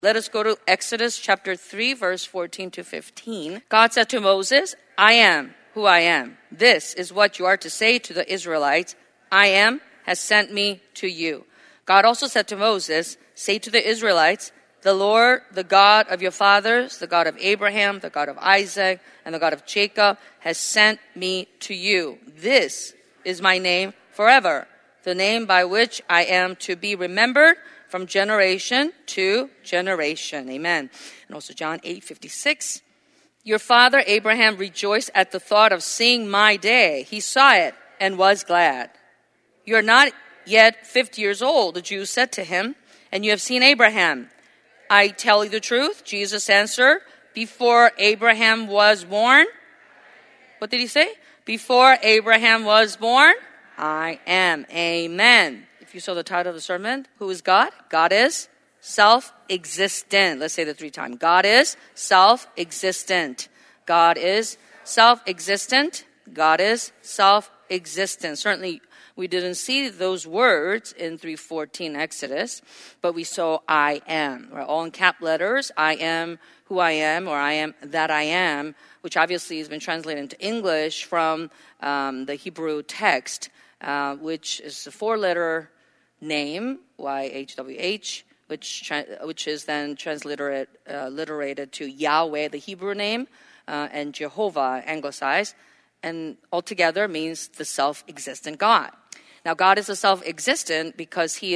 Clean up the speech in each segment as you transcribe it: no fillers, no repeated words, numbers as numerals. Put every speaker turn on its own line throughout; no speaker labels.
Let us go to Exodus chapter 3, verse 14 to 15. God said to Moses, I am who I am. This is what you are to say to the Israelites. I am has sent me to you. God also said to Moses, say to the Israelites, the Lord, the God of your fathers, the God of Abraham, the God of Isaac, and the God of Jacob, has sent me to you. This is my name forever, the name by which I am to be remembered from generation to generation. Amen. And also John 8:56. Your father Abraham rejoiced at the thought of seeing my day. He saw it and was glad. You are not yet 50 years old, the Jews said to him, and you have seen Abraham. I tell you the truth, Jesus answered, before Abraham was born. What did he say? Before Abraham was born, I am. Amen. If you saw the title of the sermon, who is God? God is self-existent. Let's say that 3 times. God is self-existent. God is self-existent. God is self-existent. Certainly, we didn't see those words in 3:14 Exodus, but we saw I am. Right? All in cap letters, I am who I am, or I am that I am, which obviously has been translated into English from the Hebrew text, which is a 4-letter name, YHWH, which is then transliterated to Yahweh, the Hebrew name, and Jehovah, anglicized, and altogether means the self-existent God. Now, God is a self-existent because he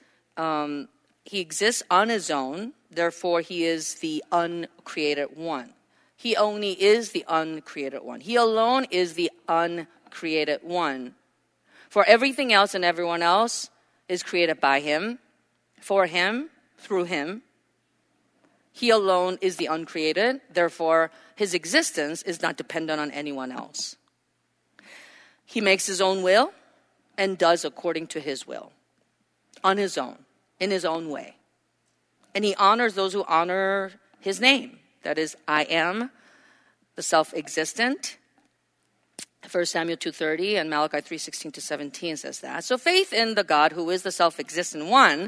exists on his own. Therefore, he is the uncreated one. He only is the uncreated one. He alone is the uncreated one. For everything else and everyone else is created by him, for him, through him. He alone is the uncreated. Therefore, his existence is not dependent on anyone else. He makes his own will and does according to his will, on his own, in his own way. And he honors those who honor his name. That is, I am, the self-existent. 1 Samuel 2:30 and Malachi 3:16 to 17 says that. So faith in the God who is the self-existent one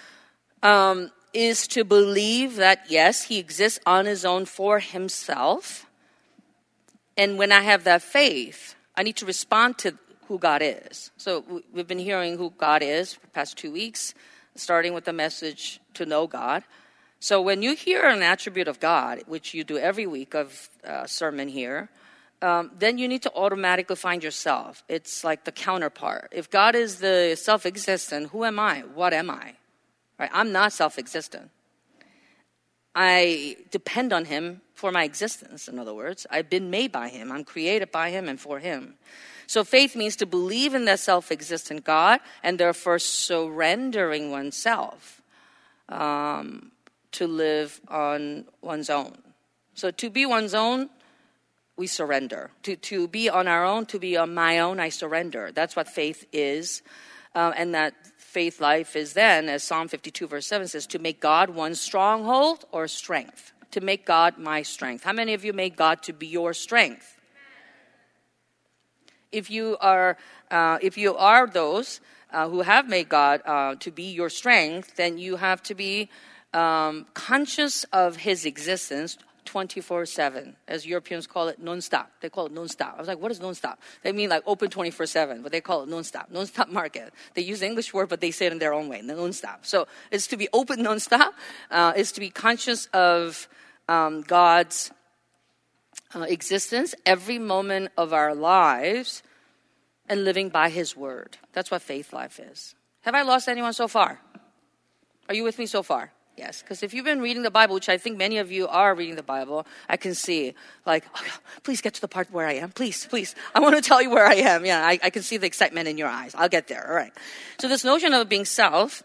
is to believe that, yes, he exists on his own for himself. And when I have that faith, I need to respond to who God is. So we've been hearing who God is for the past 2 weeks, starting with the message to know God. So when you hear an attribute of God, which you do every week of sermon here, then you need to automatically find yourself. It's like the counterpart. If God is the self-existent, who am I? What am I? Right? I'm not self-existent. I depend on him for my existence, in other words. I've been made by him. I'm created by him and for him. So faith means to believe in that self-existent God and therefore surrendering oneself to live on one's own. So to be one's own, we surrender. To be on our own, to be on my own, I surrender. That's what faith is. And that faith life is then, as Psalm 52 verse 7 says, to make God one's stronghold or strength. To make God my strength. How many of you made God to be your strength? If you are those who have made God to be your strength, then you have to be conscious of his existence 24/7. As Europeans call it, non-stop. They call it non-stop. I was like, what is non-stop? They mean like open 24/7, but they call it non-stop. Non-stop market. They use the English word, but they say it in their own way, non-stop. So it's to be open non-stop. It's to be conscious of God's existence every moment of our lives and living by his word. That's what faith life is. Have I lost anyone so far? Are you with me so far? Yes, because if you've been reading the Bible, which I think many of you are reading the Bible, I can see, like, oh, please get to the part where I am. Please. I want to tell you where I am. Yeah, I can see the excitement in your eyes. I'll get there. All right. So this notion of being self,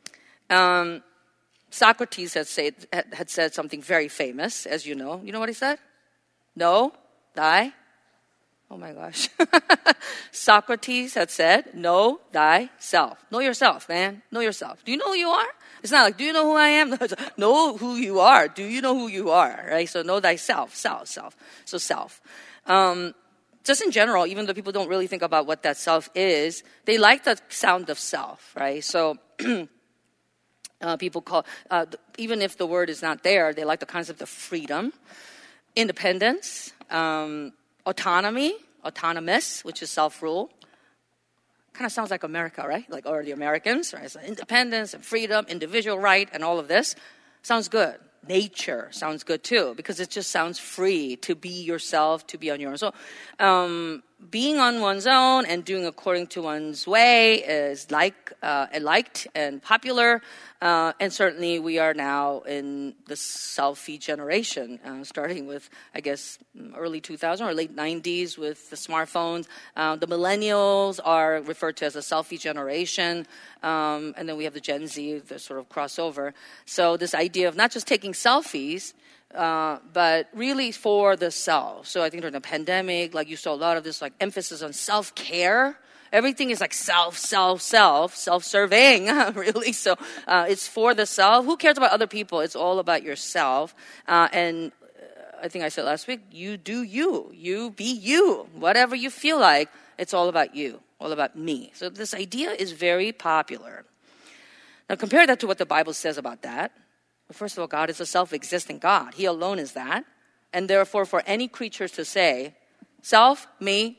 Socrates had said something very famous, as you know. You know what he said? Know thy. Oh my gosh. Socrates had said, know thyself. Know yourself, man. Know yourself. Do you know who you are? It's not like, do you know who I am? No, it's, know who you are. Do you know who you are? Right? So know thyself. Self. So self. Just in general, even though people don't really think about what that self is, they like the sound of self, right? So People call, even if the word is not there, they like the concept of freedom, independence, autonomy, autonomous, which is self-rule. Kind of sounds like America, right? Like, or the Americans, right? So independence and freedom, individual right, and all of this sounds good. Nature sounds good too, because it just sounds free to be yourself, to be on your own. So, being on one's own and doing according to one's way is liked and popular. And certainly we are now in the selfie generation, starting with, I guess, early 2000 or late 90s with the smartphones. The millennials are referred to as a selfie generation. And then we have the Gen Z, the sort of crossover. So this idea of not just taking selfies, but really for the self. So I think during the pandemic, like you saw a lot of this like emphasis on self-care. Everything is like self-serving, really. So it's for the self. Who cares about other people? It's all about yourself. And I think I said last week, you do you. You be you. Whatever you feel like, it's all about you, all about me. So this idea is very popular. Now compare that to what the Bible says about that. Well, first of all, God is a self-existing God. He alone is that. And therefore, for any creatures to say, self, me,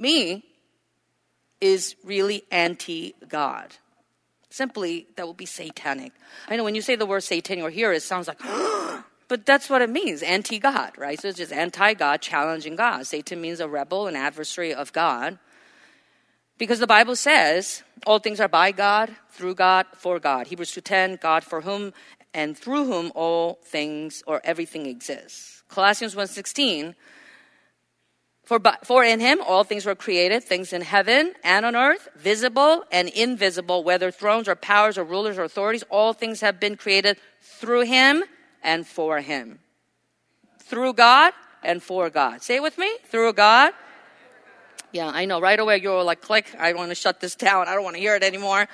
is really anti-God. Simply, that would be satanic. I know when you say the word Satan or hear it sounds like, but that's what it means, anti-God, right? So it's just anti-God, challenging God. Satan means a rebel, an adversary of God. Because the Bible says, all things are by God, through God, for God. Hebrews 2:10, God for whom and through whom all things or everything exists. Colossians 1:16, For in him all things were created, things in heaven and on earth, visible and invisible, whether thrones or powers or rulers or authorities, all things have been created through him and for him. Through God and for God. Say it with me. Through God. Yeah, I know. Right away you're like, click, I want to shut this down. I don't want to hear it anymore.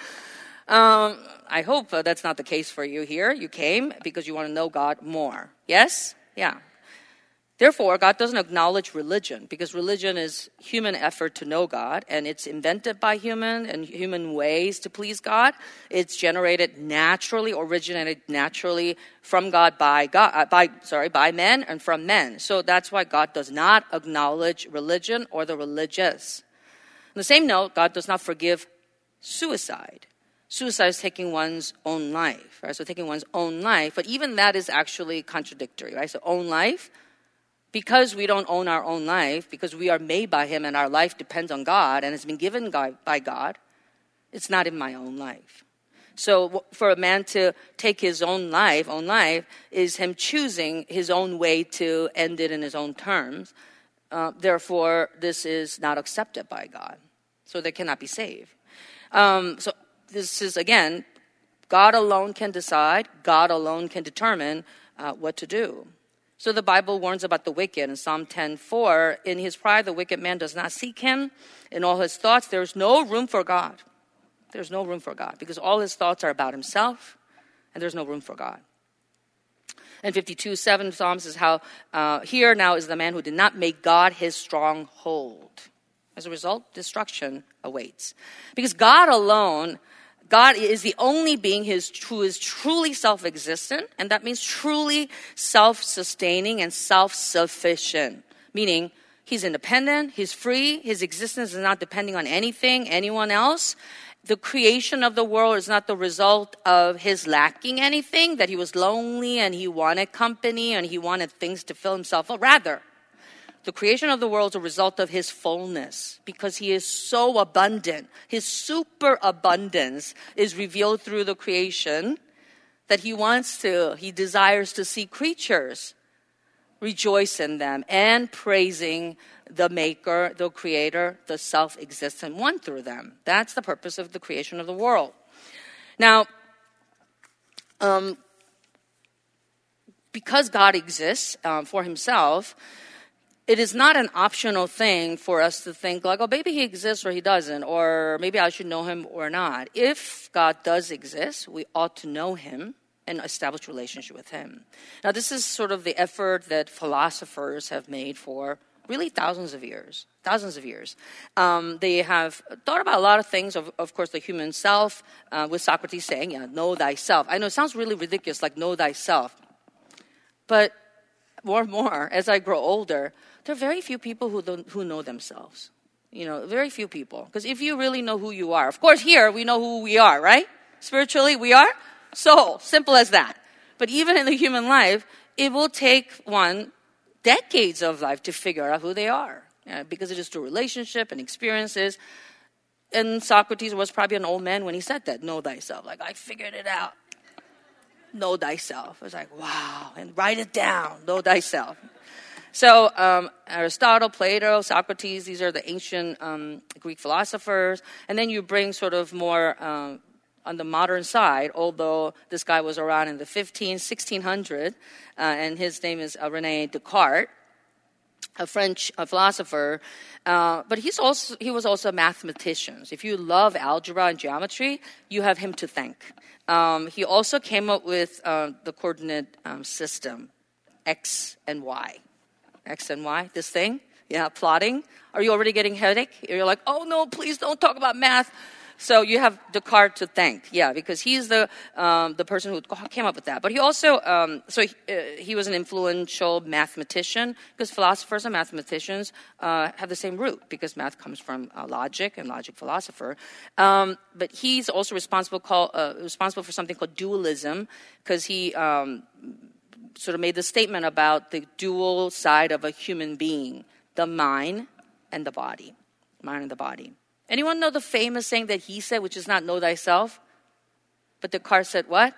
I hope that's not the case for you here. You came because you want to know God more. Yes? Yeah. Therefore, God doesn't acknowledge religion because religion is human effort to know God, and it's invented by human and human ways to please God. It's generated naturally, originated naturally from God by men and from men. So that's why God does not acknowledge religion or the religious. On the same note, God does not forgive suicide. Suicide is taking one's own life, right? So taking one's own life, but even that is actually contradictory, right? So own life. Because we don't own our own life, because we are made by him and our life depends on God and has been given by God, it's not in my own life. So for a man to take his own life is him choosing his own way to end it in his own terms. Therefore, this is not accepted by God. So they cannot be saved. So this is, again, God alone can decide. God alone can determine what to do. So the Bible warns about the wicked in Psalm 10:4. In his pride, the wicked man does not seek him. In all his thoughts, there is no room for God. There's no room for God because all his thoughts are about himself, and there's no room for God. And 52:7 Psalm says how here now is the man who did not make God his stronghold. As a result, destruction awaits. Because God alone, God is the only being who is truly self-existent, and that means truly self-sustaining and self-sufficient, meaning he's independent, he's free, his existence is not depending on anything, anyone else. The creation of the world is not the result of his lacking anything, that he was lonely and he wanted company and he wanted things to fill himself up. Rather, the creation of the world is a result of his fullness because he is so abundant. His superabundance is revealed through the creation that he desires to see creatures rejoice in them and praising the maker, the creator, the self-existent one through them. That's the purpose of the creation of the world. Now, because God exists for himself, it is not an optional thing for us to think like, oh, maybe he exists or he doesn't, or maybe I should know him or not. If God does exist, we ought to know him and establish a relationship with him. Now, this is sort of the effort that philosophers have made for really thousands of years. They have thought about a lot of things, of course, the human self, with Socrates saying, know thyself. I know it sounds really ridiculous, like know thyself. But more and more, as I grow older, there are very few people who know themselves. Very few people. Because if you really know who you are, of course here we know who we are, right? Spiritually, we are soul. Simple as that. But even in the human life, it will take one decades of life to figure out who they are. Because it is through relationship and experiences. And Socrates was probably an old man when he said that, know thyself. Like, I figured it out. Know thyself. It's like, wow. And write it down. Know thyself. So Aristotle, Plato, Socrates, these are the ancient Greek philosophers. And then you bring sort of more on the modern side, although this guy was around in the 1600s, and his name is René Descartes, a French philosopher. But he was also a mathematician. If you love algebra and geometry, you have him to thank. He also came up with the coordinate system, X and Y. X and Y, this thing, plotting. Are you already getting headache? You're like, oh no, please don't talk about math. So you have Descartes to thank, because he's the person who came up with that. But he also, he was an influential mathematician, because philosophers and mathematicians have the same root, because math comes from logic and logic philosopher. But he's also responsible for something called dualism, because he sort of made the statement about the dual side of a human being, the mind and the body. Mind and the body. Anyone know the famous saying that he said, which is not know thyself? But Descartes said what?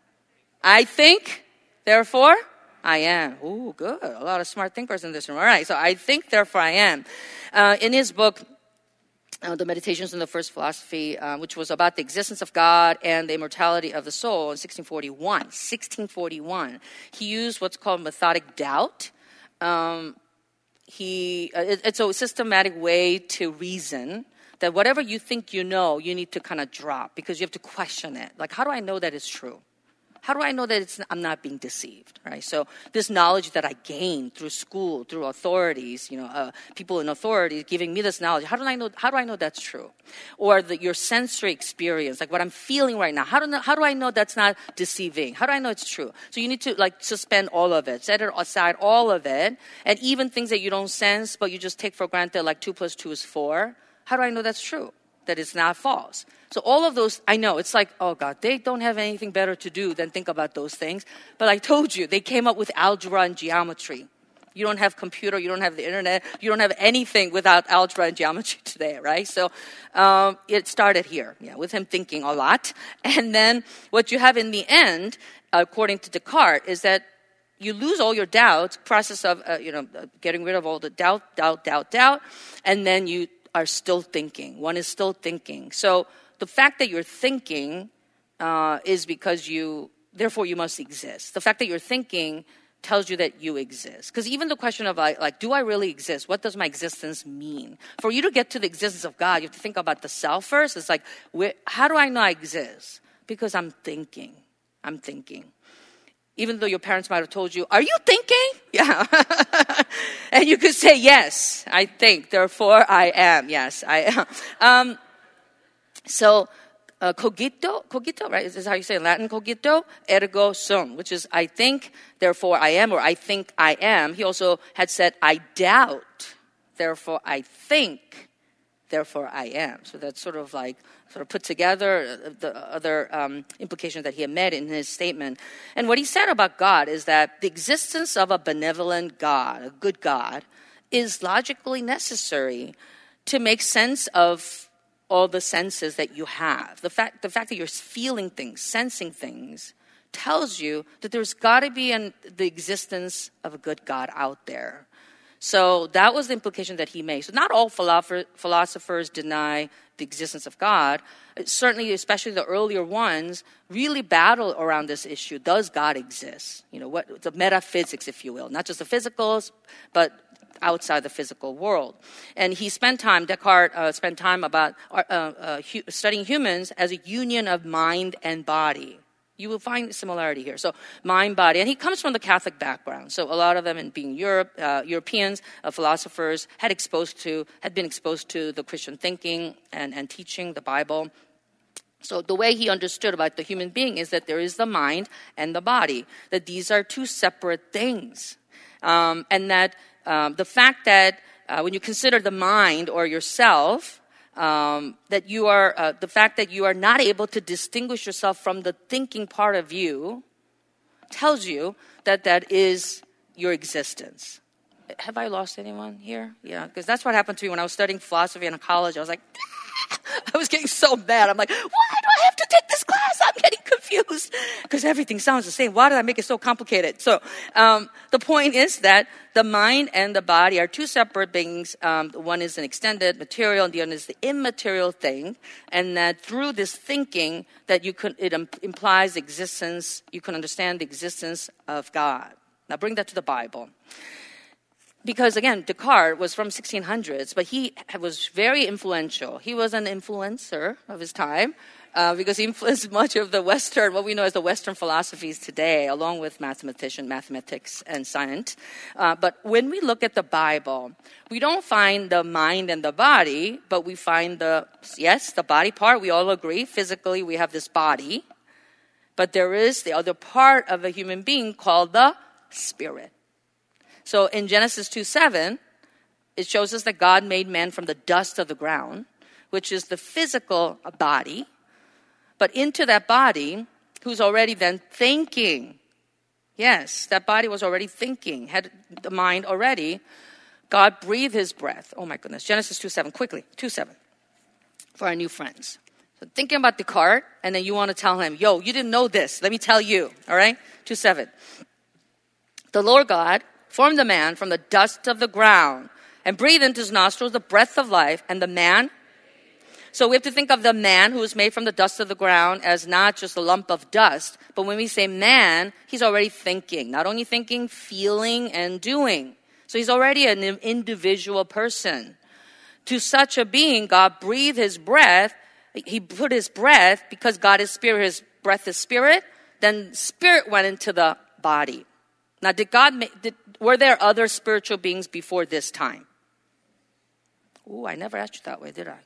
I think, therefore I am. Ooh, good. A lot of smart thinkers in this room. All right, so I think, therefore I am. In his book, The Meditations on the First Philosophy, which was about the existence of God and the immortality of the soul in 1641, he used what's called methodic doubt. It's a systematic way to reason that whatever you think you know, you need to kind of drop because you have to question it. Like, how do I know that it's true? How do I know that I'm not being deceived, right? So this knowledge that I gained through school, through authorities, people in authority giving me this knowledge, how do I know that's true? Or your sensory experience, like what I'm feeling right now, how do I know that's not deceiving? How do I know it's true? So you need to suspend all of it, set it aside, all of it, and even things that you don't sense, but you just take for granted, like 2 + 2 is 4. How do I know that's true? That it's not false. So all of those, I know, it's like, oh God, they don't have anything better to do than think about those things. But I told you, they came up with algebra and geometry. You don't have computer, you don't have the internet, you don't have anything without algebra and geometry today, right? So it started here, with him thinking a lot. And then what you have in the end, according to Descartes, is that you lose all your doubts, process of, getting rid of all the doubt, and then you are still thinking. One is still thinking. So the fact that you're thinking is because therefore you must exist. The fact that you're thinking tells you that you exist. Because even the question of do I really exist? What does my existence mean? For you to get to the existence of God, you have to think about the self first. It's like, how do I know I exist? Because I'm thinking. Even though your parents might have told you, are you thinking? Yeah. And you could say, yes, I think, therefore I am. Yes, I am. So, cogito, right? Is this how you say in Latin? Cogito, ergo sum, which is I think, therefore I am, or I think I am. He also had said, I doubt, therefore I think, therefore I am. So that's sort of put together the other implications that he had made in his statement. And what he said about God is that the existence of a benevolent God, a good God, is logically necessary to make sense of all the senses that you have. The fact that you're feeling things, sensing things, tells you that there's got to be the existence of a good God out there. So that was the implication that he made. So not all philosophers deny the existence of God. Certainly, especially the earlier ones, really battle around this issue. Does God exist? What the metaphysics, if you will. Not just the physicals, but outside the physical world. And Descartes spent time about studying humans as a union of mind and body. You will find similarity here. So mind, body, and he comes from the Catholic background. So a lot of them, in being Europeans, philosophers, had been exposed to the Christian thinking and teaching, the Bible. So the way he understood about the human being is that there is the mind and the body, that these are two separate things. And that the fact that when you consider the mind or yourself, that you are the fact that you are not able to distinguish yourself from the thinking part of you tells you that that is your existence. Have I lost anyone here? Yeah, because that's what happened to me when I was studying philosophy in college. I was like, I was getting so mad. I'm like, why do I have to take this class? I'm getting confused because everything sounds the same. Why did I make it so complicated? So the point is that the mind and the body are two separate beings. One is an extended material, and the other is the immaterial thing. And that through this thinking, that it implies existence. You can understand the existence of God. Now bring that to the Bible. Because again, Descartes was from 1600s, but he was very influential. He was an influencer of his time because he influenced much of the Western, what we know as the Western philosophies today, along with mathematics and science. But when we look at the Bible, we don't find the mind and the body, but we find the body part. We all agree, physically we have this body. But there is the other part of a human being called the spirit. So in Genesis 2:7, it shows us that God made man from the dust of the ground, which is the physical body. But into that body, who's already then thinking. Yes, that body was already thinking, had the mind already. God breathed his breath. Oh my goodness. Genesis 2:7, quickly. 2:7 for our new friends. So thinking about Descartes, and then you want to tell him, yo, you didn't know this. Let me tell you. All right? 2:7. The Lord God formed the man from the dust of the ground and breathed into his nostrils the breath of life, and the man. So we have to think of the man who was made from the dust of the ground as not just a lump of dust, but when we say man, he's already thinking. Not only thinking, feeling, and doing. So he's already an individual person. To such a being, God breathed his breath. He put his breath, because God is spirit, his breath is spirit, then spirit went into the body. Now, were there other spiritual beings before this time? Ooh, I never asked you that way, did I?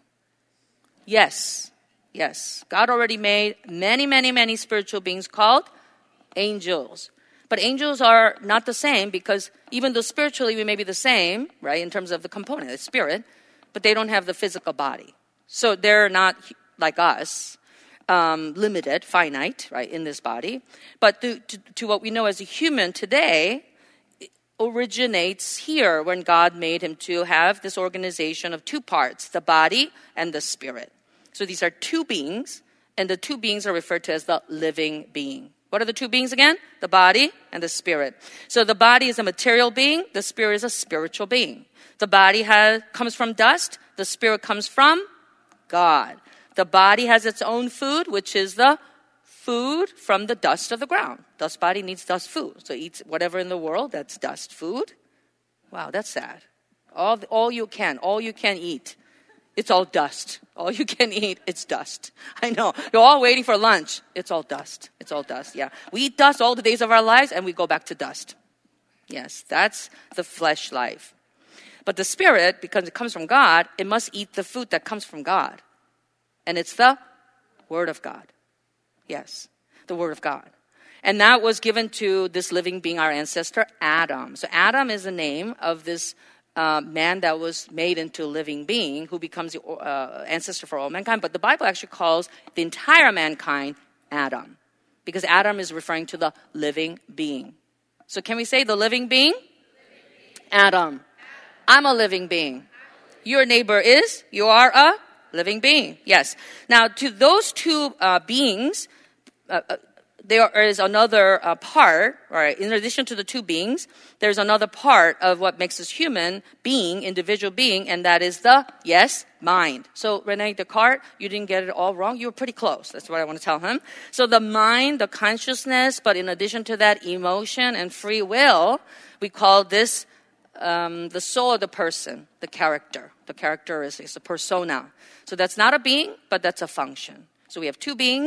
Yes. God already made many spiritual beings called angels. But angels are not the same, because even though spiritually we may be the same, right, in terms of the component, the spirit, but they don't have the physical body. So they're not like us. Limited, finite, right, in this body. But to what we know as a human today, it originates here when God made him to have this organization of two parts, the body and the spirit. So these are two beings, and the two beings are referred to as the living being. What are the two beings again? The body and the spirit. So the body is a material being, the spirit is a spiritual being. The body comes from dust, the spirit comes from God. The body has its own food, which is the food from the dust of the ground. Dust body needs dust food. So it eats whatever in the world, that's dust food. Wow, that's sad. All you can eat. It's all dust. All you can eat, it's dust. I know. You're all waiting for lunch. It's all dust. Yeah. We eat dust all the days of our lives, and we go back to dust. Yes, that's the flesh life. But the spirit, because it comes from God, it must eat the food that comes from God. And it's the Word of God. Yes, the Word of God. And that was given to this living being, our ancestor, Adam. So Adam is the name of this man that was made into a living being who becomes the ancestor for all mankind. But the Bible actually calls the entire mankind Adam, because Adam is referring to the living being. So can we say the living being? Adam. I'm a living being. Your neighbor is? You are a living being. Yes. Now, to those two beings, there is another part, right? In addition to the two beings, there's another part of what makes us human being, individual being, and that is the, mind. So Rene Descartes, you didn't get it all wrong. You were pretty close. That's what I want to tell him. So the mind, the consciousness, but in addition to that, emotion and free will, we call this the soul of the person, the character. The character is a persona. So that's not a being, but that's a function. So we have two beings,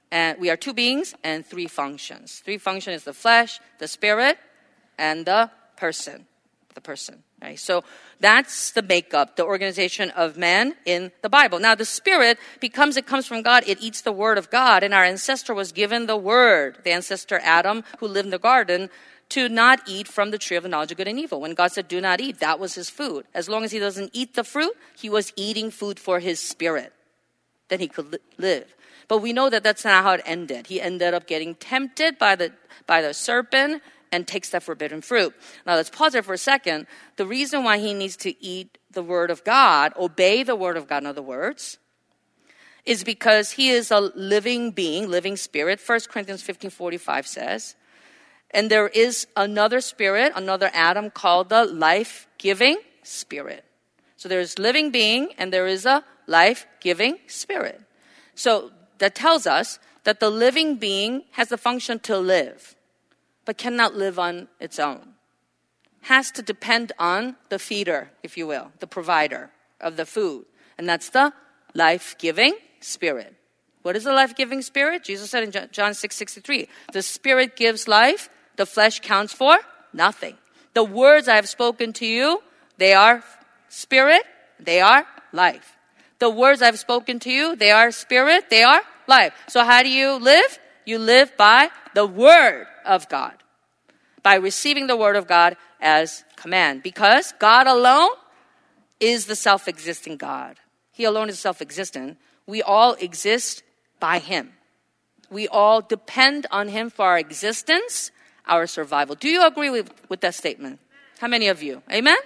And we are two beings and three functions. Three functions is the flesh, the spirit, and the person. The person. Right? So that's the makeup, the organization of man in the Bible. Now the spirit, because it comes from God, it eats the word of God. And our ancestor was given the word, the ancestor Adam, who lived in the garden, to not eat from the tree of the knowledge of good and evil. When God said, do not eat, that was his food. As long as he doesn't eat the fruit, he was eating food for his spirit. Then he could live. But we know that that's not how it ended. He ended up getting tempted by the serpent and takes that forbidden fruit. Now let's pause there for a second. The reason why he needs to eat the word of God, obey the word of God, in other words, is because he is a living being, living spirit. 1 Corinthians 15:45 says, and there is another spirit, another Adam called the life-giving spirit. So there's living being and there is a life-giving spirit. So that tells us that the living being has the function to live, but cannot live on its own. Has to depend on the feeder, if you will, the provider of the food. And that's the life-giving spirit. What is the life-giving spirit? Jesus said in John 6:63, the spirit gives life, the flesh counts for nothing. The words I have spoken to you, they are spirit, they are life. The words I've spoken to you, they are spirit, they are life. So how do you live? You live by the word of God, by receiving the word of God as command, because God alone is the self-existing God. He alone is self-existent. We all exist by him. We all depend on him for our existence, our survival. Do you agree with that statement? How many of you? Amen?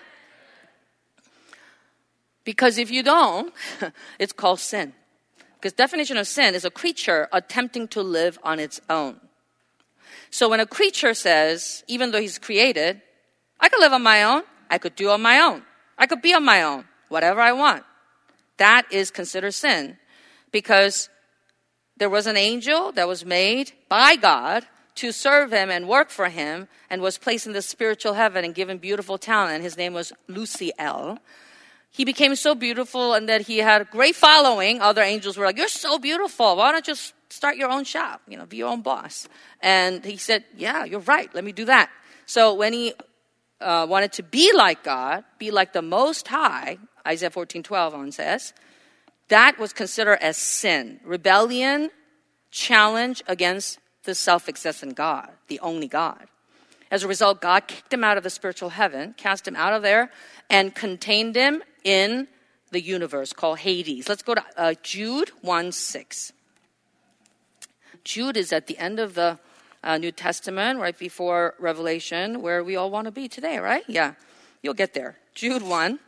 Because if you don't, it's called sin. Because definition of sin is a creature attempting to live on its own. So when a creature says, even though he's created, I could live on my own, I could do on my own, I could be on my own, whatever I want. That is considered sin, because there was an angel that was made by God to serve him and work for him and was placed in the spiritual heaven and given beautiful talent. His name was Luciel. He became so beautiful and that he had a great following. Other angels were like, you're so beautiful. Why don't you just start your own shop? Be your own boss. And he said, yeah, you're right. Let me do that. So when he wanted to be like God, be like the Most High, Isaiah 14:12 on says, that was considered as sin, rebellion, challenge against the self-existent God, the only God. As a result, God kicked him out of the spiritual heaven, cast him out of there, and contained him in the universe called Hades. Let's go to Jude 1:6. Jude is at the end of the New Testament, right before Revelation, where we all want to be today, right? Yeah, you'll get there. Jude 1.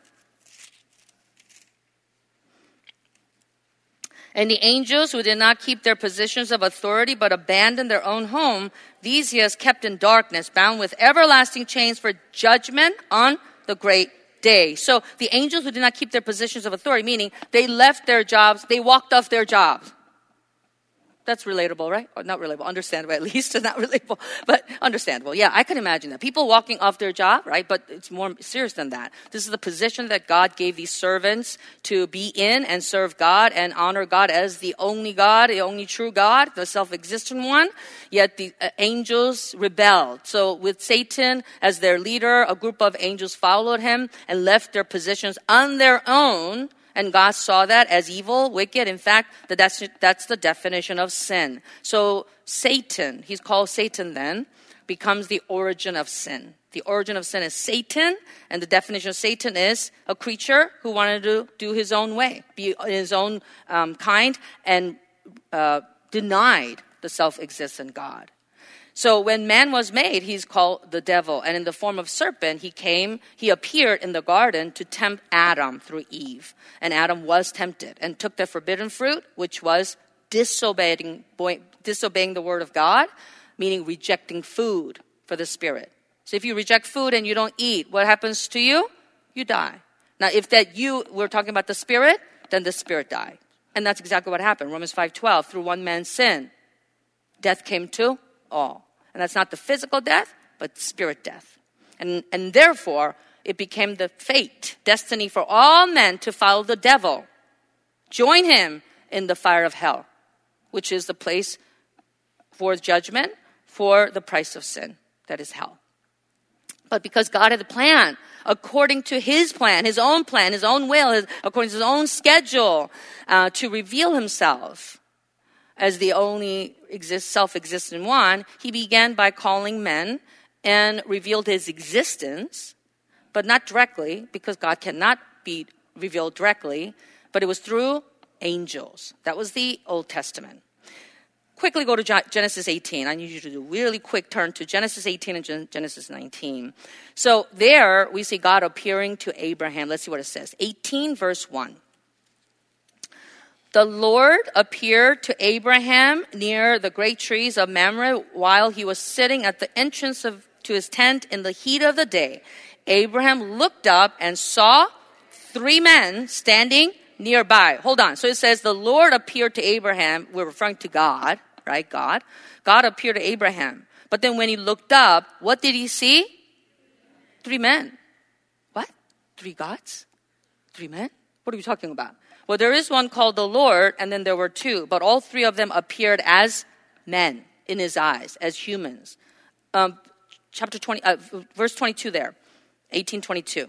And the angels who did not keep their positions of authority but abandoned their own home, these he has kept in darkness, bound with everlasting chains for judgment on the great day. So the angels who did not keep their positions of authority, meaning they left their jobs, they walked off their jobs. That's relatable, right? Or not relatable, understandable at least. Not relatable, but understandable. Yeah, I can imagine that. People walking off their job, right? But it's more serious than that. This is the position that God gave these servants to be in and serve God and honor God as the only true God, the self-existent one. Yet the angels rebelled. So with Satan as their leader, a group of angels followed him and left their positions on their own. And God saw that as evil, wicked. In fact, that's the definition of sin. So Satan, he's called Satan then, becomes the origin of sin. The origin of sin is Satan, and the definition of Satan is a creature who wanted to do his own way, be his own kind, and denied the self-existent God. So when man was made, he's called the devil. And in the form of serpent, he appeared in the garden to tempt Adam through Eve. And Adam was tempted and took the forbidden fruit, which was disobeying the word of God, meaning rejecting food for the spirit. So if you reject food and you don't eat, what happens to you? You die. Now, if we're talking about the spirit, then the spirit died. And that's exactly what happened. Romans 5:12, through one man's sin, death came to all. And that's not the physical death, but spirit death. And therefore, it became the fate, destiny for all men to follow the devil, join him in the fire of hell. which is the place for judgment for the price of sin, that is hell. But because God had a plan, according to his plan, his own will, according to his own schedule, to reveal himself as the only self-existent one, he began by calling men and revealed his existence, but not directly, because God cannot be revealed directly, but it was through angels. That was the Old Testament. Quickly go to Genesis 18. I need you to do a really quick turn to Genesis 18 and Genesis 19. So there we see God appearing to Abraham. Let's see what it says. 18 verse 1. The Lord appeared to Abraham near the great trees of Mamre while he was sitting at the entrance to his tent in the heat of the day. Abraham looked up and saw 3 men standing nearby. Hold on. So it says the Lord appeared to Abraham. We're referring to God, right? God appeared to Abraham. But then when he looked up, what did he see? 3 men. What? 3 gods? 3 men? What are we talking about? Well, there is one called the Lord, and then there were 2. But all 3 of them appeared as men in his eyes, as humans. Chapter 20, verse 22 there, 18:22.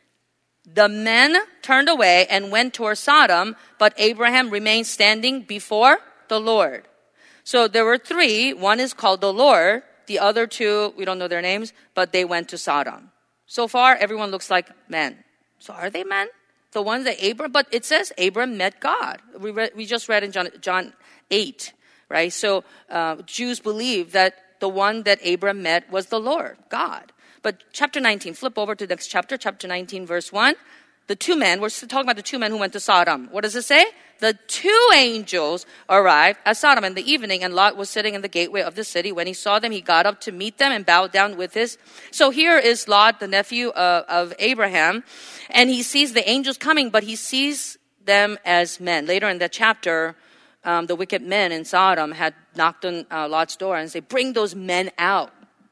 The men turned away and went toward Sodom, but Abraham remained standing before the Lord. So there were 3. One is called the Lord. The other 2, we don't know their names, but they went to Sodom. So far, everyone looks like men. So are they men? The ones that but it says Abram met God. We just read in John 8, right? So Jews believe that the one that Abram met was the Lord, God. But chapter 19, flip over to the next chapter 19, verse 1. The 2 men, we're still talking about the 2 men who went to Sodom. What does it say? The 2 angels arrived at Sodom in the evening, and Lot was sitting in the gateway of the city. When he saw them, he got up to meet them and bowed down with his. So here is Lot, the nephew of Abraham, and he sees the angels coming, but he sees them as men. Later in that chapter, the wicked men in Sodom had knocked on Lot's door and said, bring those men out,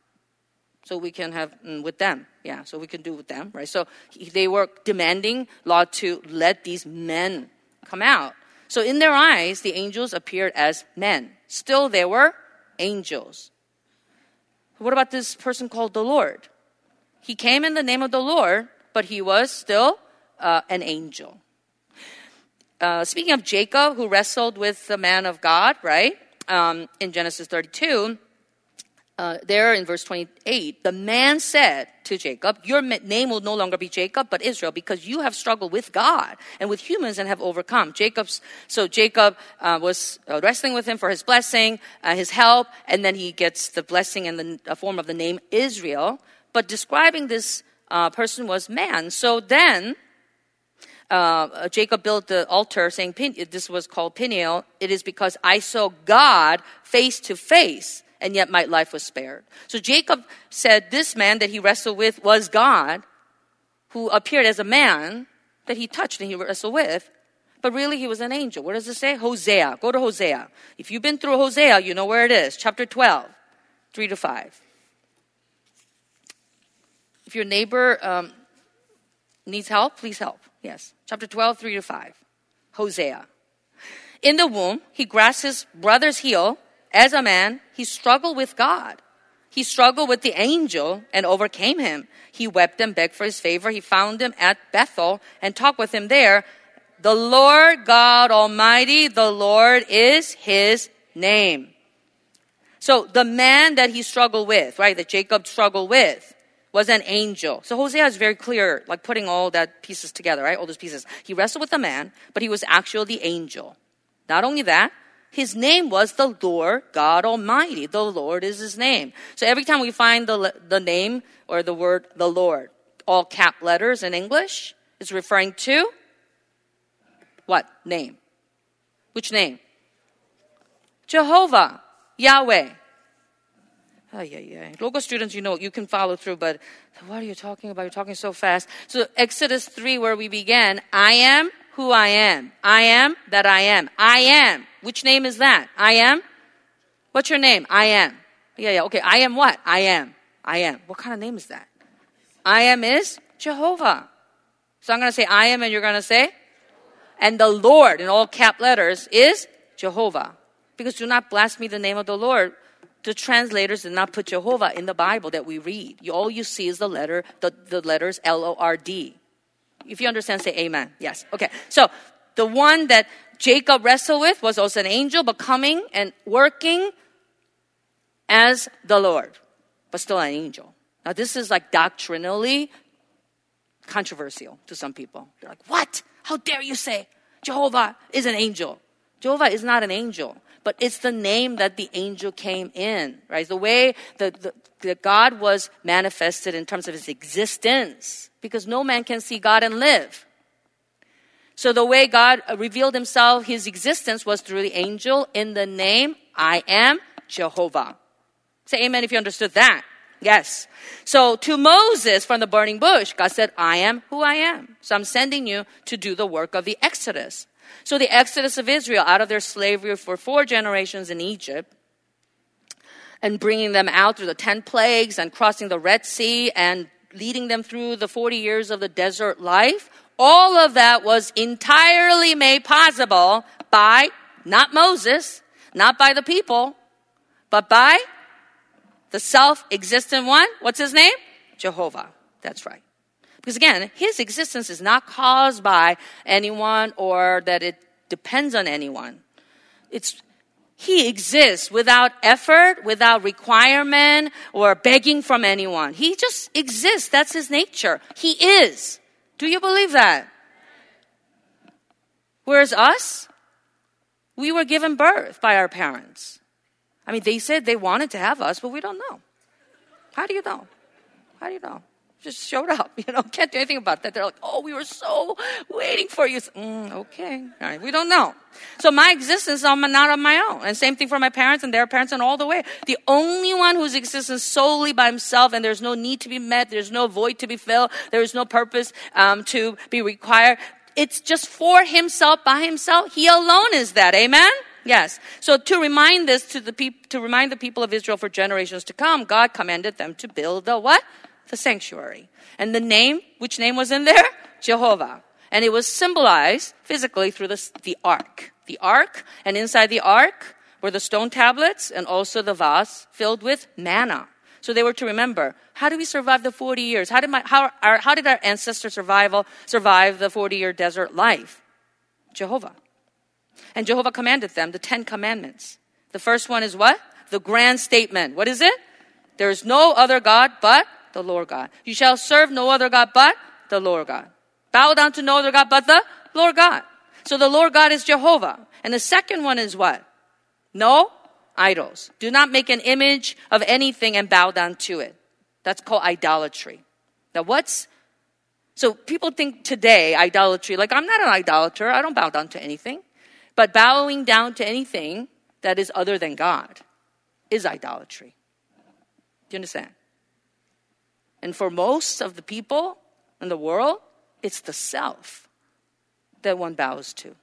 so we can have with them. Yeah, so we can do with them, right? So they were demanding Lot to let these men come out. So in their eyes, the angels appeared as men. Still, they were angels. What about this person called the Lord? He came in the name of the Lord, but he was still an angel. Speaking of Jacob, who wrestled with the man of God, right? In Genesis 32, there in verse 28, the man said to Jacob, your name will no longer be Jacob, but Israel, because you have struggled with God and with humans and have overcome. Jacob was wrestling with him for his blessing, his help, and then he gets the blessing in the form of the name Israel. But describing this person was man. So then Jacob built the altar saying, this was called Peniel. It is because I saw God face to face, and yet my life was spared. So Jacob said this man that he wrestled with was God, who appeared as a man that he touched and he wrestled with. But really he was an angel. What does it say? Hosea. Go to Hosea. If you've been through Hosea, you know where it is. Chapter 12, 3-5. If your neighbor needs help, please help. Yes. Chapter 12, 3-5. Hosea. In the womb, he grasped his brother's heel. As a man, he struggled with God. He struggled with the angel and overcame him. He wept and begged for his favor. He found him at Bethel and talked with him there. The Lord God Almighty, the Lord is his name. So the man that he struggled with, right, that Jacob struggled with, was an angel. So Hosea is very clear, like putting all that pieces together, right? All those pieces. He wrestled with a man, but he was actually the angel. Not only that, his name was the Lord God Almighty. The Lord is his name. So every time we find the name or the word the Lord, all cap letters in English, it's referring to what name? Which name? Jehovah, Yahweh. Local students, you can follow through, but what are you talking about? You're talking so fast. So Exodus 3, where we began, I am who I am. I am that I am. I am. Which name is that? I am? What's your name? I am. Okay. I am what? I am. I am. What kind of name is that? I am is Jehovah. So I'm going to say I am, and you're going to say? And the Lord, in all cap letters, is Jehovah. Because do not blaspheme the name of the Lord. The translators did not put Jehovah in the Bible that we read. All you see is the letters L-O-R-D. If you understand, say amen. Yes. Okay. So the one that Jacob wrestled with was also an angel, but coming and working as the Lord, but still an angel. Now this is like doctrinally controversial to some people. They're like, what? How dare you say Jehovah is an angel? Jehovah is not an angel, but it's the name that the angel came in, right? The way that God was manifested in terms of his existence, because no man can see God and live. So the way God revealed himself, his existence, was through the angel in the name, I am Jehovah. Say amen if you understood that. Yes. So to Moses from the burning bush, God said, I am who I am. So I'm sending you to do the work of the Exodus. So the Exodus of Israel out of their slavery for 4 generations in Egypt, and bringing them out through the 10 plagues and crossing the Red Sea and leading them through the 40 years of the desert life, all of that was entirely made possible by not Moses, not by the people, but by the self-existent one. What's his name? Jehovah. That's right. Because again, his existence is not caused by anyone or that it depends on anyone. He exists without effort, without requirement, or begging from anyone. He just exists. That's his nature. He is. Do you believe that? Whereas us, we were given birth by our parents. I mean, they said they wanted to have us, but we don't know. How do you know? How do you know? Just showed up, can't do anything about that. They're like, oh, we were so waiting for you. Okay. All right. We don't know. So my existence is not on my own. And same thing for my parents and their parents and all the way. The only one whose existence solely by himself, and there's no need to be met, there's no void to be filled, there is no purpose to be required. It's just for himself, by himself. He alone is that. Amen? Yes. So to remind the people of Israel for generations to come, God commanded them to build the what? The sanctuary. And the name, which name was in there? Jehovah. And it was symbolized physically through the ark. The ark, and inside the ark were the stone tablets and also the vase filled with manna. So they were to remember, how did we survive the 40 years? How did our ancestors survive the 40-year desert life? Jehovah. And Jehovah commanded them the 10 commandments. The first one is what? The grand statement. What is it? There is no other God but the Lord God. You shall serve no other God but the Lord God. Bow down to no other God but the Lord God. So the Lord God is Jehovah. And the second one is what? No idols. Do not make an image of anything and bow down to it. That's called idolatry. Now so people think today idolatry, like I'm not an idolater, I don't bow down to anything. But bowing down to anything that is other than God is idolatry. Do you understand? And for most of the people in the world, it's the self that one bows to.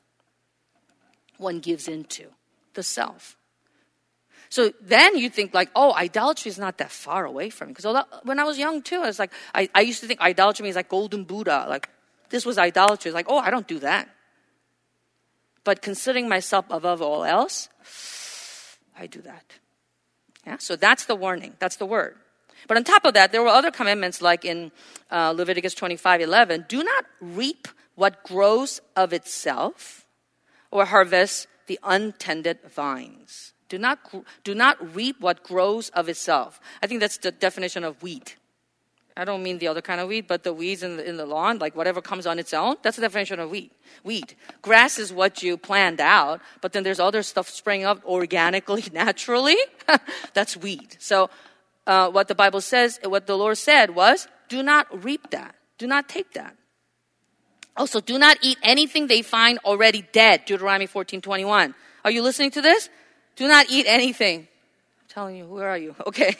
One gives into the self. So then you think like, oh, idolatry is not that far away from me. Because when I was young too, I was like, I used to think idolatry means like golden Buddha. Like this was idolatry. It's like, oh, I don't do that. But considering myself above all else, I do that. Yeah. So that's the warning. That's the word. But on top of that, there were other commandments like in Leviticus 25:11. Do not reap what grows of itself or harvest the untended vines. Do not reap what grows of itself. I think that's the definition of wheat. I don't mean the other kind of weed, but the weeds in the lawn, like whatever comes on its own. That's the definition of weed. Grass is what you planned out, but then there's other stuff springing up organically, naturally. That's weed. So what the Bible says, what the Lord said was, do not reap that. Do not take that. Also, do not eat anything they find already dead. Deuteronomy 14:21. Are you listening to this? Do not eat anything. I'm telling you, where are you? Okay.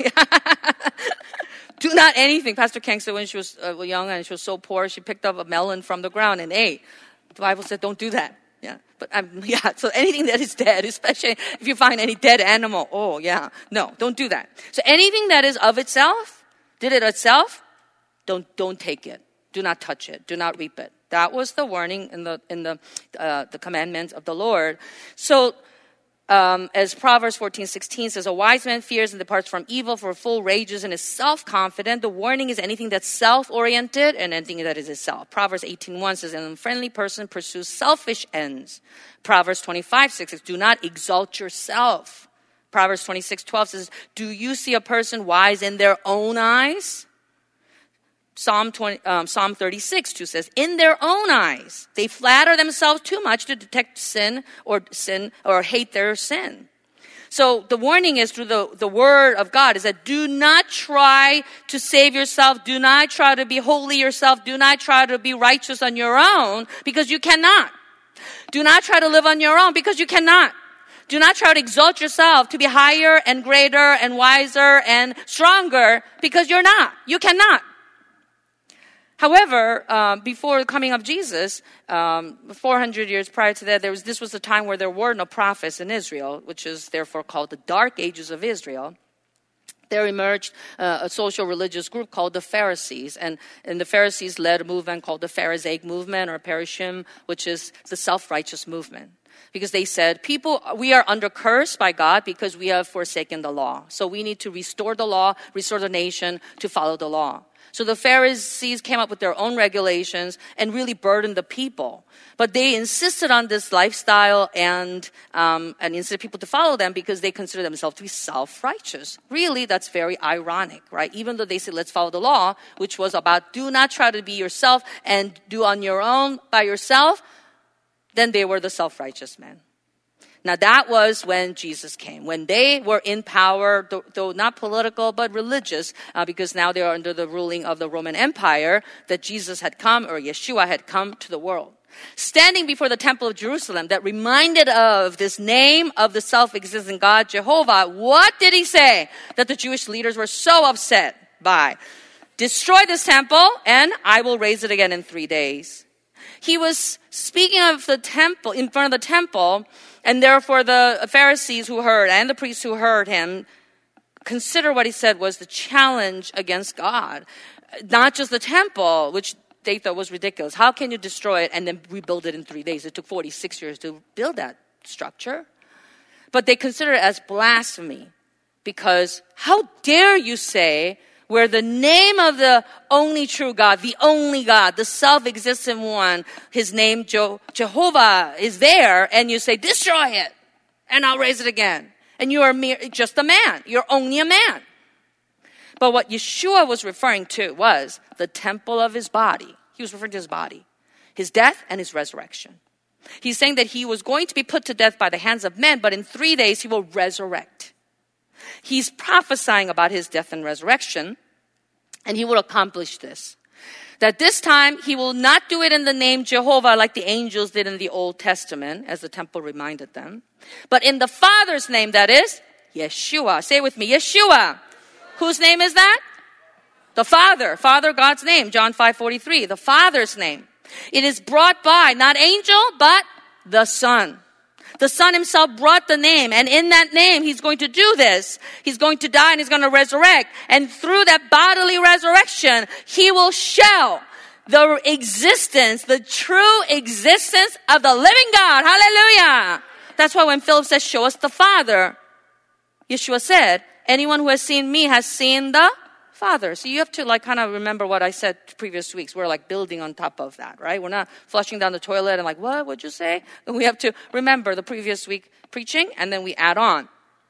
Do not anything. Pastor Kang said when she was young and she was so poor, she picked up a melon from the ground and ate. The Bible said, don't do that. Yeah. But so anything that is dead, especially if you find any dead animal, no, don't do that. So anything that is of itself, did it itself, don't take it. Do not touch it. Do not reap it. That was the warning in the commandments of the Lord. So as Proverbs 14:16 says, a wise man fears and departs from evil, for a fool rages and is self-confident. The warning is anything that's self-oriented and anything that is itself. Proverbs 18:1 says, an unfriendly person pursues selfish ends. Proverbs 25:6 says, do not exalt yourself. Proverbs 26:12 says, do you see a person wise in their own eyes? Psalm 36:2 says, in their own eyes, they flatter themselves too much to detect sin or hate their sin. So the warning is through the word of God is that do not try to save yourself. Do not try to be holy yourself. Do not try to be righteous on your own because you cannot. Do not try to live on your own because you cannot. Do not try to exalt yourself to be higher and greater and wiser and stronger because you're not. You cannot. However, before the coming of Jesus, 400 years prior to that, this was the time where there were no prophets in Israel, which is therefore called the Dark Ages of Israel. There emerged a social religious group called the Pharisees, and the Pharisees led a movement called the Pharisaic movement or Parashim, which is the self-righteous movement. Because they said, we are under curse by God because we have forsaken the law. So we need to restore the law, restore the nation to follow the law. So the Pharisees came up with their own regulations and really burdened the people. But they insisted on this lifestyle and insisted people to follow them because they consider themselves to be self-righteous. Really, that's very ironic, right? Even though they said, let's follow the law, which was about do not try to be yourself and do on your own by yourself, then they were the self-righteous men. Now that was when Jesus came, when they were in power, though not political, but religious, because now they are under the ruling of the Roman Empire, that Jesus had come, or Yeshua had come to the world. Standing before the temple of Jerusalem that reminded of this name of the self-existent God, Jehovah, what did he say that the Jewish leaders were so upset by? Destroy this temple and I will raise it again in 3 days. He was speaking of the temple, in front of the temple, and therefore the Pharisees who heard and the priests who heard him consider what he said was the challenge against God. Not just the temple, which they thought was ridiculous. How can you destroy it and then rebuild it in 3 days? It took 46 years to build that structure. But they consider it as blasphemy because how dare you say where the name of the only true God, the only God, the self-existent one, his name Jehovah is there, and you say, destroy it, and I'll raise it again. And you are just a man. You're only a man. But what Yeshua was referring to was the temple of his body. He was referring to his body, his death and his resurrection. He's saying that he was going to be put to death by the hands of men, but in 3 days he will resurrect. He's prophesying about his death and resurrection, and he will accomplish this. That this time, he will not do it in the name Jehovah like the angels did in the Old Testament, as the temple reminded them, but in the Father's name, that is, Yeshua. Say it with me, Yeshua. Whose name is that? The Father. Father, God's name. John 5:43, the Father's name. It is brought by, not angel, but the Son. The Son himself brought the name, and in that name, he's going to do this. He's going to die and he's going to resurrect. And through that bodily resurrection, he will show the existence, the true existence of the living God. Hallelujah. That's why when Philip says, show us the Father, Yeshua said, anyone who has seen me has seen the Father. So you have to kind of remember what I said previous weeks. We're building on top of that, right? We're not flushing down the toilet and what would you say? And we have to remember the previous week preaching and then we add on.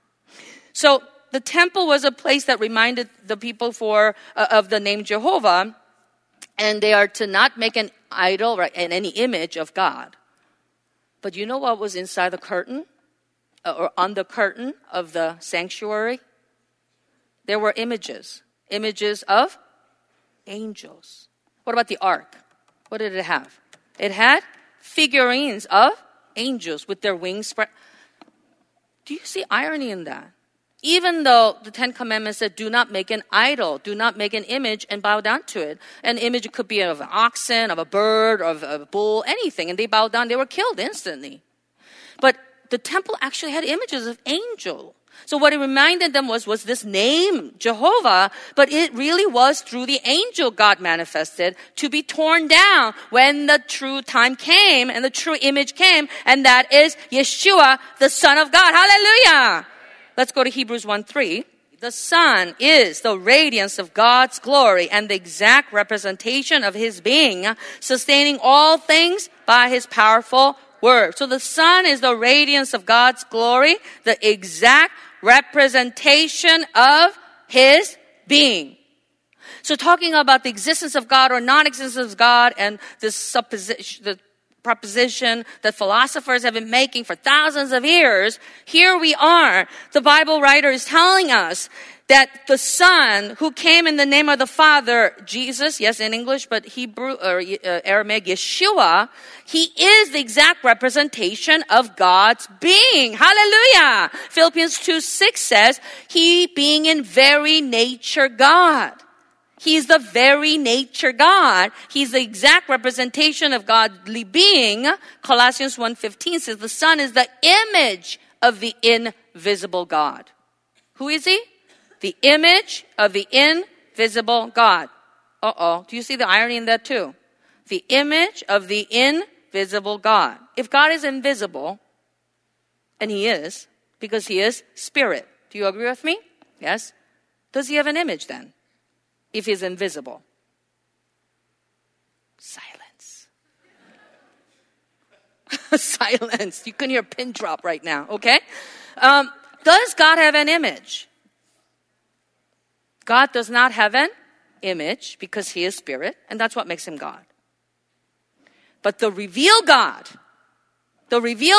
So the temple was a place that reminded the people of the name Jehovah, and they are to not make an idol, right, and any image of God. But you know what was inside the curtain or on the curtain of the sanctuary? There were images of angels. What about the ark? What did it have? It had figurines of angels with their wings spread. Do you see irony in that? Even though the Ten Commandments said, do not make an idol, do not make an image and bow down to it. An image could be of an oxen, of a bird, of a bull, anything. And they bowed down, they were killed instantly. But the temple actually had images of angels. So what it reminded them was this name, Jehovah, but it really was through the angel God manifested to be torn down when the true time came and the true image came, and that is Yeshua, the Son of God. Hallelujah! Let's go to Hebrews 1:3. The Son is the radiance of God's glory and the exact representation of His being, sustaining all things by His powerful word. So the Son is the radiance of God's glory, the exact representation of His being. So talking about the existence of God or non-existence of God and this supposition, the proposition that philosophers have been making for thousands of years, here we are. The Bible writer is telling us that the Son who came in the name of the Father, Jesus, yes, in English, but Hebrew or Aramaic, Yeshua, He is the exact representation of God's being. Hallelujah! Philippians 2:6 says, He being in very nature God. He's the very nature God. He's the exact representation of godly being. Colossians 1:15 says the Son is the image of the invisible God. Who is He? The image of the invisible God. Do you see the irony in that too? The image of the invisible God. If God is invisible, and He is, because He is spirit. Do you agree with me? Yes? Does He have an image then? If He's invisible? Silence. Silence. You can hear a pin drop right now, okay? Does God have an image? God does not have an image because He is spirit, and that's what makes Him God. But the revealed God, the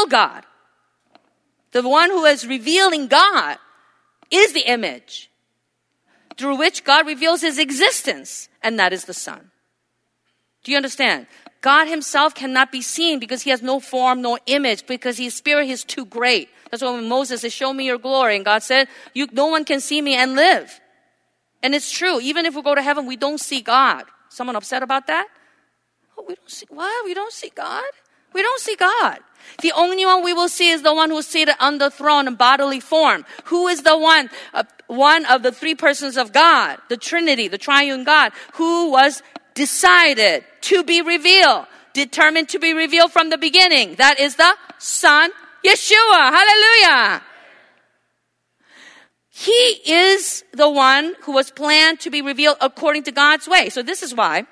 one who is revealing God, is the image through which God reveals His existence, and that is the Son. Do you understand? God Himself cannot be seen because He has no form, no image, because His spirit is too great. That's why when Moses said, show me your glory, and God said, no one can see me and live. And it's true. Even if we go to heaven, we don't see God. Someone upset about that? Oh, we don't see, what? We don't see God? We don't see God. The only one we will see is the one who is seated on the throne in bodily form. Who is the one of the three persons of God, the Trinity, the triune God, who was decided to be revealed, determined to be revealed from the beginning. That is the Son, Yeshua. Hallelujah. He is the one who was planned to be revealed according to God's way. So this is why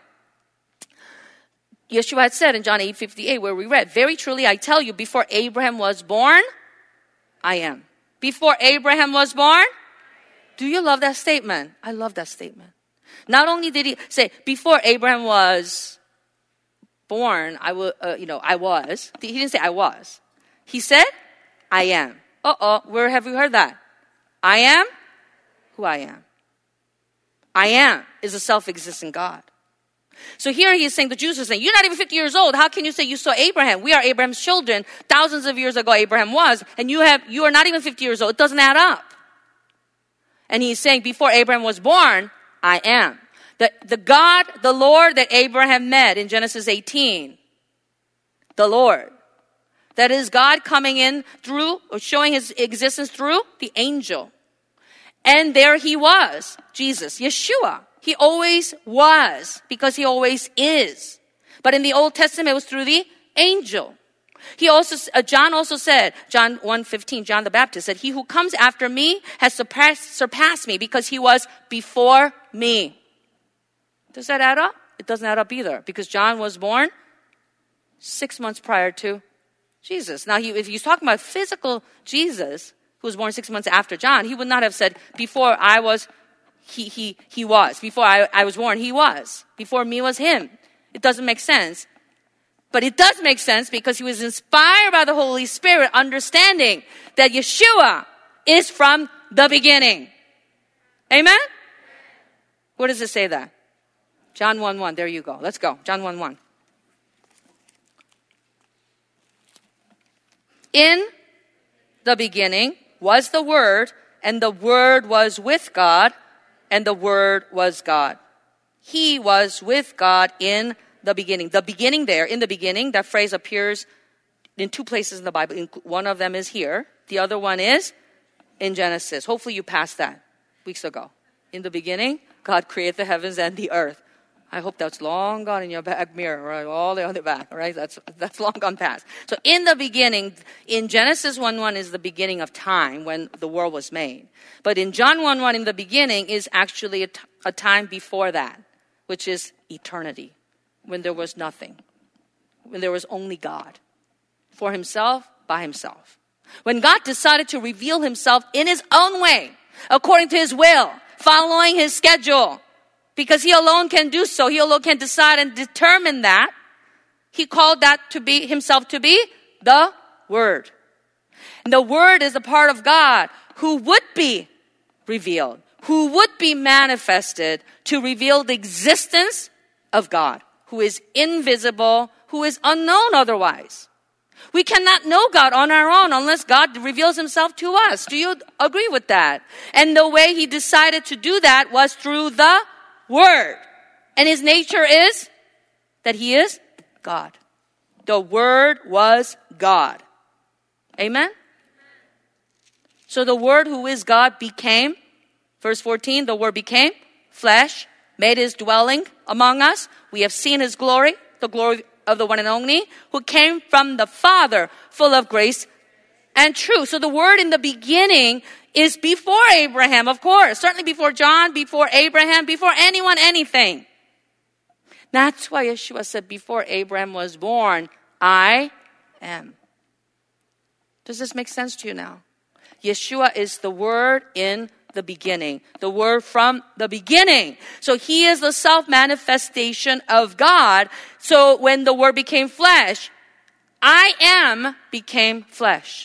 Yeshua had said in John 8:58, where we read, very truly I tell you, before Abraham was born, I am. Before Abraham was born? Do you love that statement? I love that statement. Not only did He say, before Abraham was born, I was. He didn't say I was. He said, I am. Where have we heard that? I am who I am. I am is a self-existent God. So here He is saying, the Jews are saying, you're not even 50 years old. How can you say you saw Abraham? We are Abraham's children. Thousands of years ago Abraham was, and you are not even 50 years old. It doesn't add up. And He's saying, before Abraham was born, I am. The God, the Lord that Abraham met in Genesis 18, the Lord. That is God coming in through, or showing His existence through the angel. And there He was, Jesus, Yeshua. He always was, because He always is. But in the Old Testament, it was through the angel. John also said, John 1:15, John the Baptist said, he who comes after me has surpassed me because he was before me. Does that add up? It doesn't add up either, because John was born 6 months prior to Jesus. Now, if he's talking about physical Jesus, who was born 6 months after John, he would not have said, before I was, he was. Before I was born, he was. Before me was him. It doesn't make sense. But it does make sense because he was inspired by the Holy Spirit, understanding that Yeshua is from the beginning. Amen? Where does it say that? John 1:1. There you go. Let's go. John 1:1. In the beginning was the Word, and the Word was with God, and the Word was God. He was with God in the beginning. The beginning there, in the beginning, that phrase appears in two places in the Bible. One of them is here. The other one is in Genesis. Hopefully you passed that weeks ago. In the beginning, God created the heavens and the earth. I hope that's long gone in your back mirror, right? All the way on the back, right? That's long gone past. So in the beginning, in Genesis 1:1 is the beginning of time when the world was made. But in John 1:1, in the beginning is actually a time before that, which is eternity, when there was nothing, when there was only God, for himself, by himself. When God decided to reveal himself in his own way, according to his will, following his schedule, because he alone can do so. He alone can decide and determine that. He called that to be himself to be the Word. And the Word is a part of God who would be revealed, who would be manifested to reveal the existence of God, who is invisible, who is unknown otherwise. We cannot know God on our own unless God reveals himself to us. Do you agree with that? And the way he decided to do that was through the Word. And his nature is that he is God. The Word was God. Amen? So the Word who is God became, verse 14, the Word became flesh, made his dwelling among us. We have seen his glory, the glory of the one and only, who came from the Father, full of grace and truth. So the Word in the beginning is before Abraham, of course. Certainly before John, before Abraham, before anyone, anything. That's why Yeshua said, before Abraham was born, I am. Does this make sense to you now? Yeshua is the Word in the beginning. The Word from the beginning. So he is the self-manifestation of God. So when the Word became flesh, I am became flesh.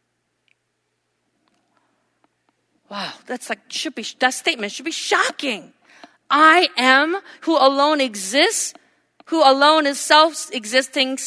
Wow, that statement should be shocking. I am, who alone exists, who alone is self-existent,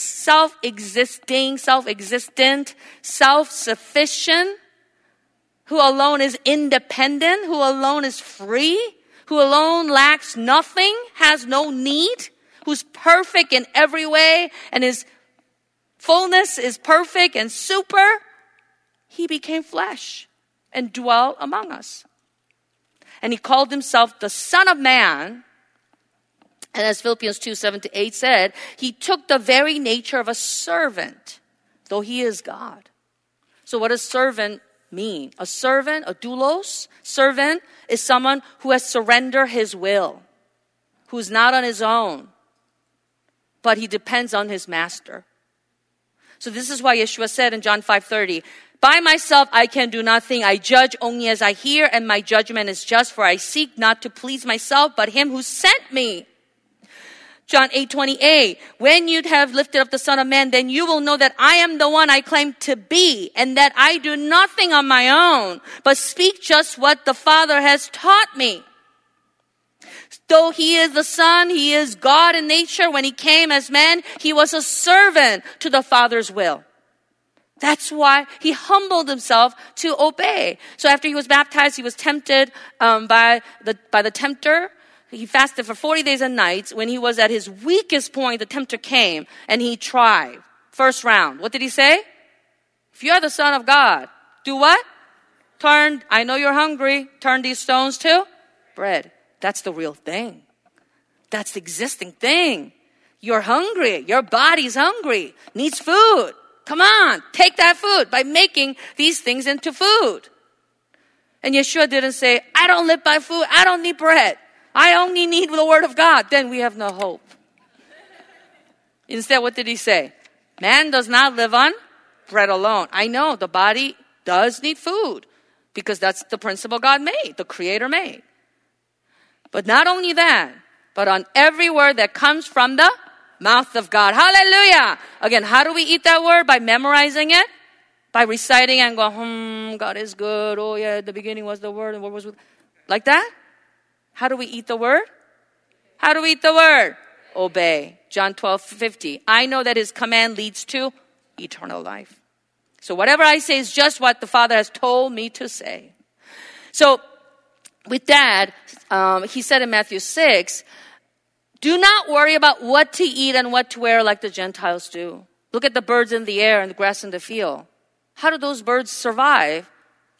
self-sufficient, who alone is independent, who alone is free, who alone lacks nothing, has no need, who's perfect in every way, and his fullness is perfect and super. He became flesh and dwelt among us. And he called himself the Son of Man. And as Philippians 2:7-8 said, he took the very nature of a servant, though he is God. So what does servant mean? A servant, a doulos, servant is someone who has surrendered his will, who's not on his own, but he depends on his master. So this is why Yeshua said in John 5:30, by myself I can do nothing. I judge only as I hear, and my judgment is just, for I seek not to please myself, but him who sent me. John 8:28, when you have lifted up the Son of Man, then you will know that I am the one I claim to be, and that I do nothing on my own, but speak just what the Father has taught me. Though he is the Son, he is God in nature. When he came as man, he was a servant to the Father's will. That's why he humbled himself to obey. So after he was baptized, he was tempted by the tempter. He fasted for 40 days and nights. When he was at his weakest point, the tempter came and he tried. First round. What did he say? If you are the Son of God, do what? I know you're hungry. Turn these stones to bread. That's the real thing. That's the existing thing. You're hungry. Your body's hungry. Needs food. Come on, take that food by making these things into food. And Yeshua didn't say, I don't live by food. I don't need bread. I only need the Word of God. Then we have no hope. Instead, what did he say? Man does not live on bread alone. I know the body does need food because that's the principle God made, the Creator made. But not only that, but on every word that comes from the mouth of God. Hallelujah. Again, how do we eat that word? By memorizing it? By reciting and going, God is good. Oh yeah, the beginning was the Word, and what was with... Like that? How do we eat the Word? How do we eat the Word? Obey. John 12:50. I know that his command leads to eternal life. So whatever I say is just what the Father has told me to say. So with that, he said in Matthew 6, do not worry about what to eat and what to wear like the Gentiles do. Look at the birds in the air and the grass in the field. How do those birds survive?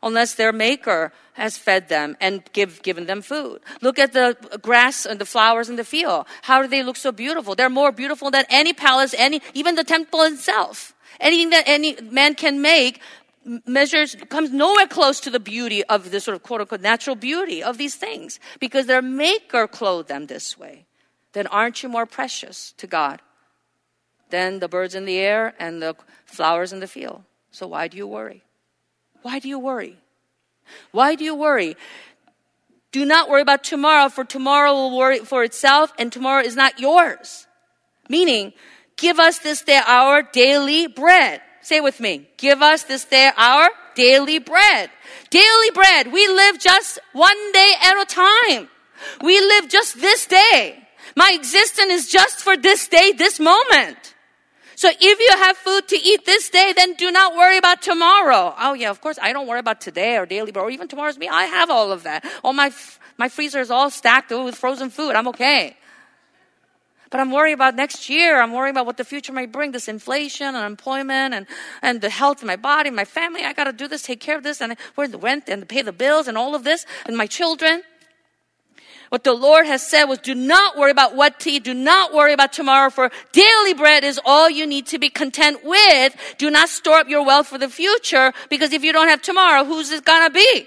unless their maker has fed them and given them food. Look at the grass and the flowers in the field. How do they look so beautiful? They're more beautiful than any palace, even the temple itself. Anything that any man can make comes nowhere close to the beauty of the sort of quote-unquote natural beauty of these things, because their maker clothed them this way. Then aren't you more precious to God than the birds in the air and the flowers in the field? So why do you worry? Why do you worry? Why do you worry? Do not worry about tomorrow, for tomorrow will worry for itself, and tomorrow is not yours. Meaning, give us this day our daily bread. Say with me. Give us this day our daily bread. Daily bread. We live just one day at a time. We live just this day. My existence is just for this day, this moment. So if you have food to eat this day, then do not worry about tomorrow. Oh yeah, of course, I don't worry about today or daily bread or even tomorrow's me. I have all of that. Oh, my freezer is all stacked with frozen food. I'm okay. But I'm worried about next year. I'm worried about what the future may bring, this inflation, unemployment, and the health of my body, my family. I got to do this, take care of this, and where's the rent and pay the bills and all of this, and my children. What the Lord has said was, do not worry about what to eat. Do not worry about tomorrow, for daily bread is all you need to be content with. Do not store up your wealth for the future, because if you don't have tomorrow, who's it gonna be?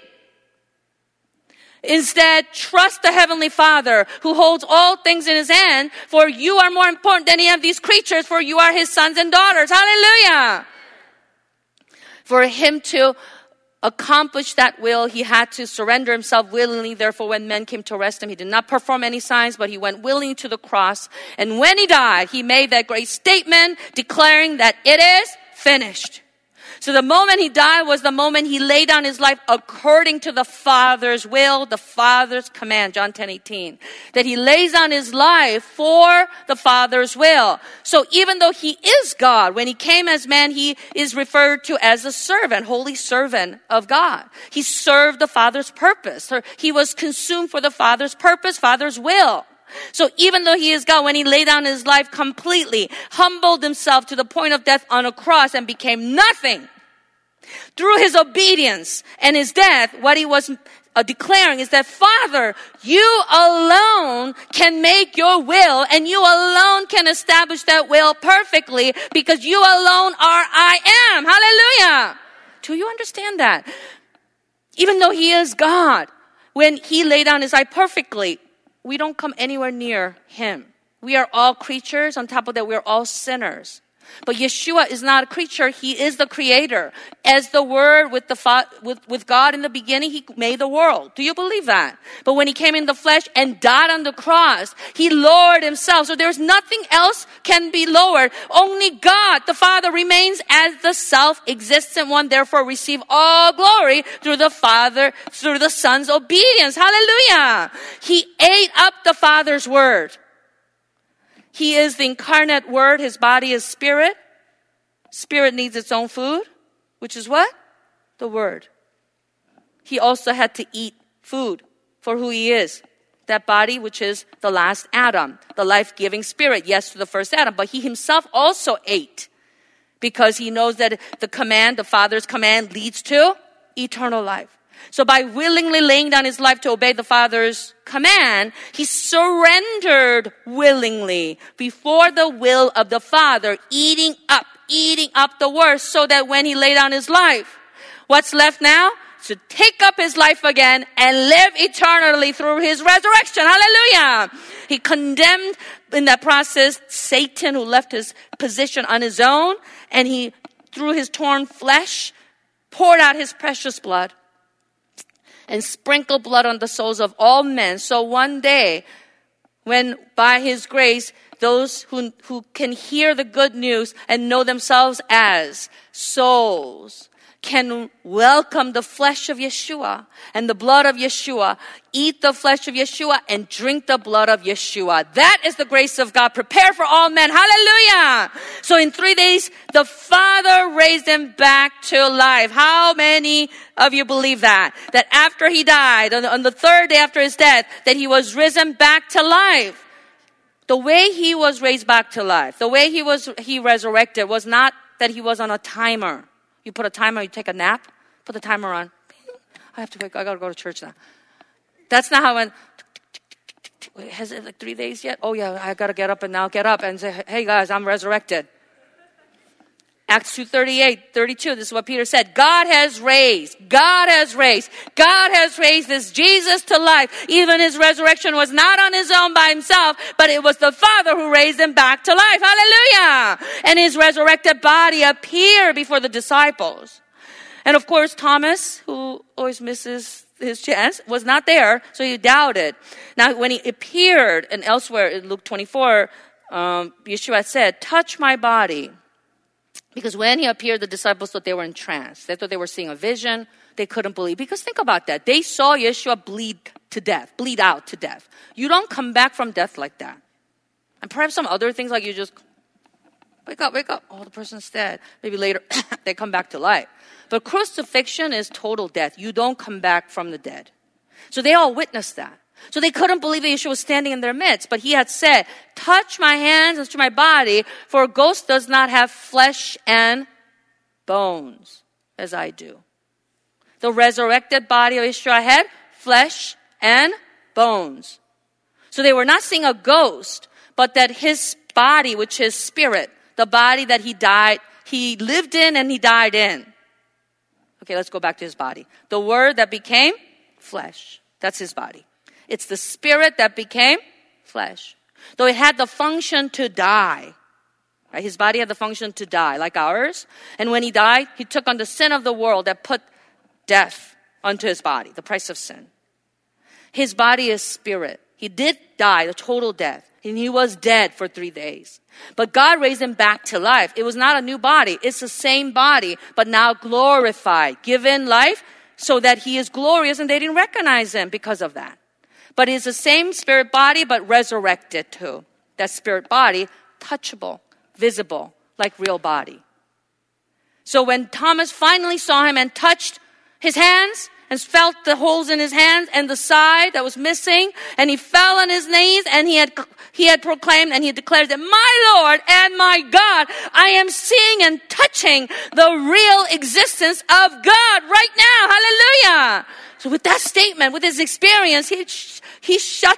Instead, trust the Heavenly Father who holds all things in His hand, for you are more important than any of these creatures, for you are His sons and daughters. Hallelujah! For Him to accomplish that will, He had to surrender Himself willingly. Therefore, when men came to arrest Him, He did not perform any signs, but He went willingly to the cross. And when He died, He made that great statement declaring that it is finished. So the moment He died was the moment He laid down His life according to the Father's will, the Father's command, John 10:18. That He lays down His life for the Father's will. So even though He is God, when He came as man, He is referred to as a servant, holy servant of God. He served the Father's purpose. He was consumed for the Father's purpose, Father's will. So even though He is God, when He laid down His life completely, humbled Himself to the point of death on a cross and became nothing, through His obedience and His death, what He was declaring is that, Father, you alone can make your will, and you alone can establish that will perfectly, because you alone are I am. Hallelujah. Do you understand that? Even though He is God, when He laid down His life perfectly, we don't come anywhere near Him. We are all creatures. On top of that, we are all sinners. But Yeshua is not a creature. He is the creator. As the Word with God in the beginning, He made the world. Do you believe that? But when He came in the flesh and died on the cross, He lowered Himself. So there's nothing else can be lowered. Only God, the Father, remains as the self-existent one. Therefore, receive all glory through the Father, through the Son's obedience. Hallelujah. He ate up the Father's Word. He is the incarnate Word. His body is spirit. Spirit needs its own food, which is what? The Word. He also had to eat food for who He is. That body, which is the last Adam, the life-giving spirit. Yes, to the first Adam, but He Himself also ate, because He knows that the Father's command, leads to eternal life. So by willingly laying down His life to obey the Father's command, He surrendered willingly before the will of the Father, eating up the Word, so that when He laid down His life, what's left now? To take up His life again and live eternally through His resurrection. Hallelujah! He condemned in that process Satan, who left his position on his own, and He, through His torn flesh, poured out His precious blood and sprinkle blood on the souls of all men. So one day, when by His grace, those who can hear the good news and know themselves as souls can welcome the flesh of Yeshua and the blood of Yeshua, eat the flesh of Yeshua and drink the blood of Yeshua. That is the grace of God. Prepare for all men. Hallelujah! So in 3 days, the Father raised Him back to life. How many of you believe that? That after He died, on the third day after His death, that He was risen back to life. The way He was raised back to life, the way He resurrected was not that He was on a timer. You put a timer, you take a nap, put the timer on. Bing, I have to wake up. I got to go to church now. That's not how it went. Wait, has it like 3 days yet? Oh yeah, I got to get up and now get up and say, hey guys, I'm resurrected. Acts 2:38, 32, this is what Peter said. God has raised this Jesus to life. Even his resurrection was not on his own by himself, but it was the Father who raised him back to life. Hallelujah! And his resurrected body appeared before the disciples. And of course, Thomas, who always misses his chance, was not there, so he doubted. Now, when he appeared, and elsewhere in Luke 24, Yeshua said, touch my body. Because when he appeared, the disciples thought they were in trance. They thought they were seeing a vision. They couldn't believe. Because think about that. They saw Yeshua bleed out to death. You don't come back from death like that. And perhaps some other things like you just, wake up. Oh, the person's dead. Maybe later they come back to life. But crucifixion is total death. You don't come back from the dead. So they all witnessed that. So they couldn't believe that Yeshua was standing in their midst. But he had said, touch my hands and touch my body, for a ghost does not have flesh and bones as I do. The resurrected body of Yeshua had flesh and bones. So they were not seeing a ghost, but that his body, which is spirit, the body that he lived in and he died in. Okay, let's go back to his body. The word that became flesh. That's his body. It's the spirit that became flesh. Though it had the function to die. Right? His body had the function to die, like ours. And when he died, he took on the sin of the world that put death onto his body, the price of sin. His body is spirit. He did die, a total death. And he was dead for 3 days. But God raised him back to life. It was not a new body. It's the same body, but now glorified, given life so that he is glorious, and they didn't recognize him because of that. But it's the same spirit body, but resurrected too. That spirit body, touchable, visible, like real body. So when Thomas finally saw him and touched his hands and felt the holes in his hands and the side that was missing, and he fell on his knees and he had proclaimed and he declared that, my Lord and my God, I am seeing and touching the real existence of God right now. Hallelujah. So with that statement, with his experience, he shut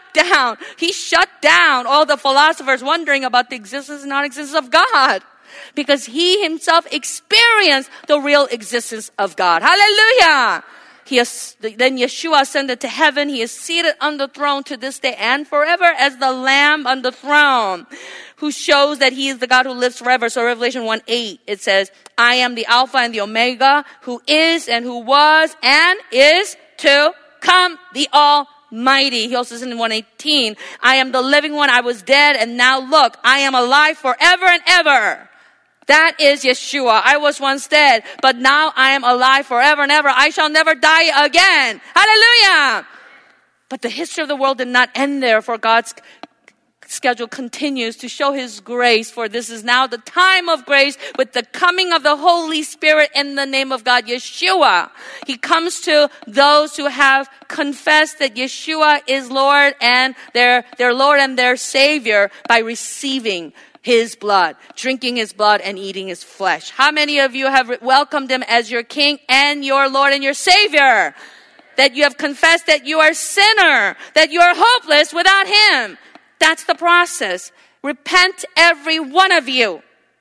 down all the philosophers wondering about the existence and non-existence of God. Because he himself experienced the real existence of God. Hallelujah! Then Yeshua ascended to heaven. He is seated on the throne to this day and forever as the Lamb on the throne, who shows that he is the God who lives forever. So Revelation 1:8, it says, I am the Alpha and the Omega, who is and who was and is to come, the Almighty. He also says in 1:18, I am the living one. I was dead, and now look, I am alive forever and ever. That is Yeshua. I was once dead, but now I am alive forever and ever. I shall never die again. Hallelujah! But the history of the world did not end there, for God's schedule continues to show his grace, for this is now the time of grace with the coming of the Holy Spirit in the name of God, Yeshua. He comes to those who have confessed that Yeshua is Lord and their Lord and their Savior by receiving his blood, drinking his blood and eating his flesh. How many of you have welcomed him as your King and your Lord and your Savior? That you have confessed that you are a sinner, that you are hopeless without him. That's the process. Repent, every one of you.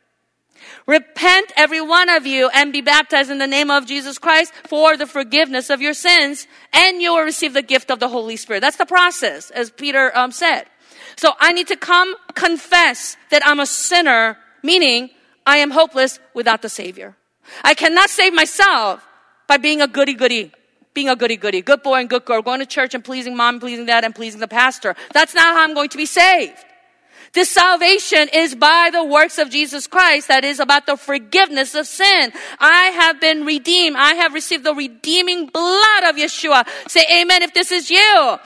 Repent, every one of you, and be baptized in the name of Jesus Christ for the forgiveness of your sins, and you will receive the gift of the Holy Spirit. That's the process, as Peter said. So I need to come confess that I'm a sinner, meaning I am hopeless without the Savior. I cannot save myself by being a goody-goody. Being a goody-goody, good boy and good girl, going to church and pleasing mom, pleasing dad, and pleasing the pastor. That's not how I'm going to be saved. This salvation is by the works of Jesus Christ. That is about the forgiveness of sin. I have been redeemed. I have received the redeeming blood of Yeshua. Say amen if this is you.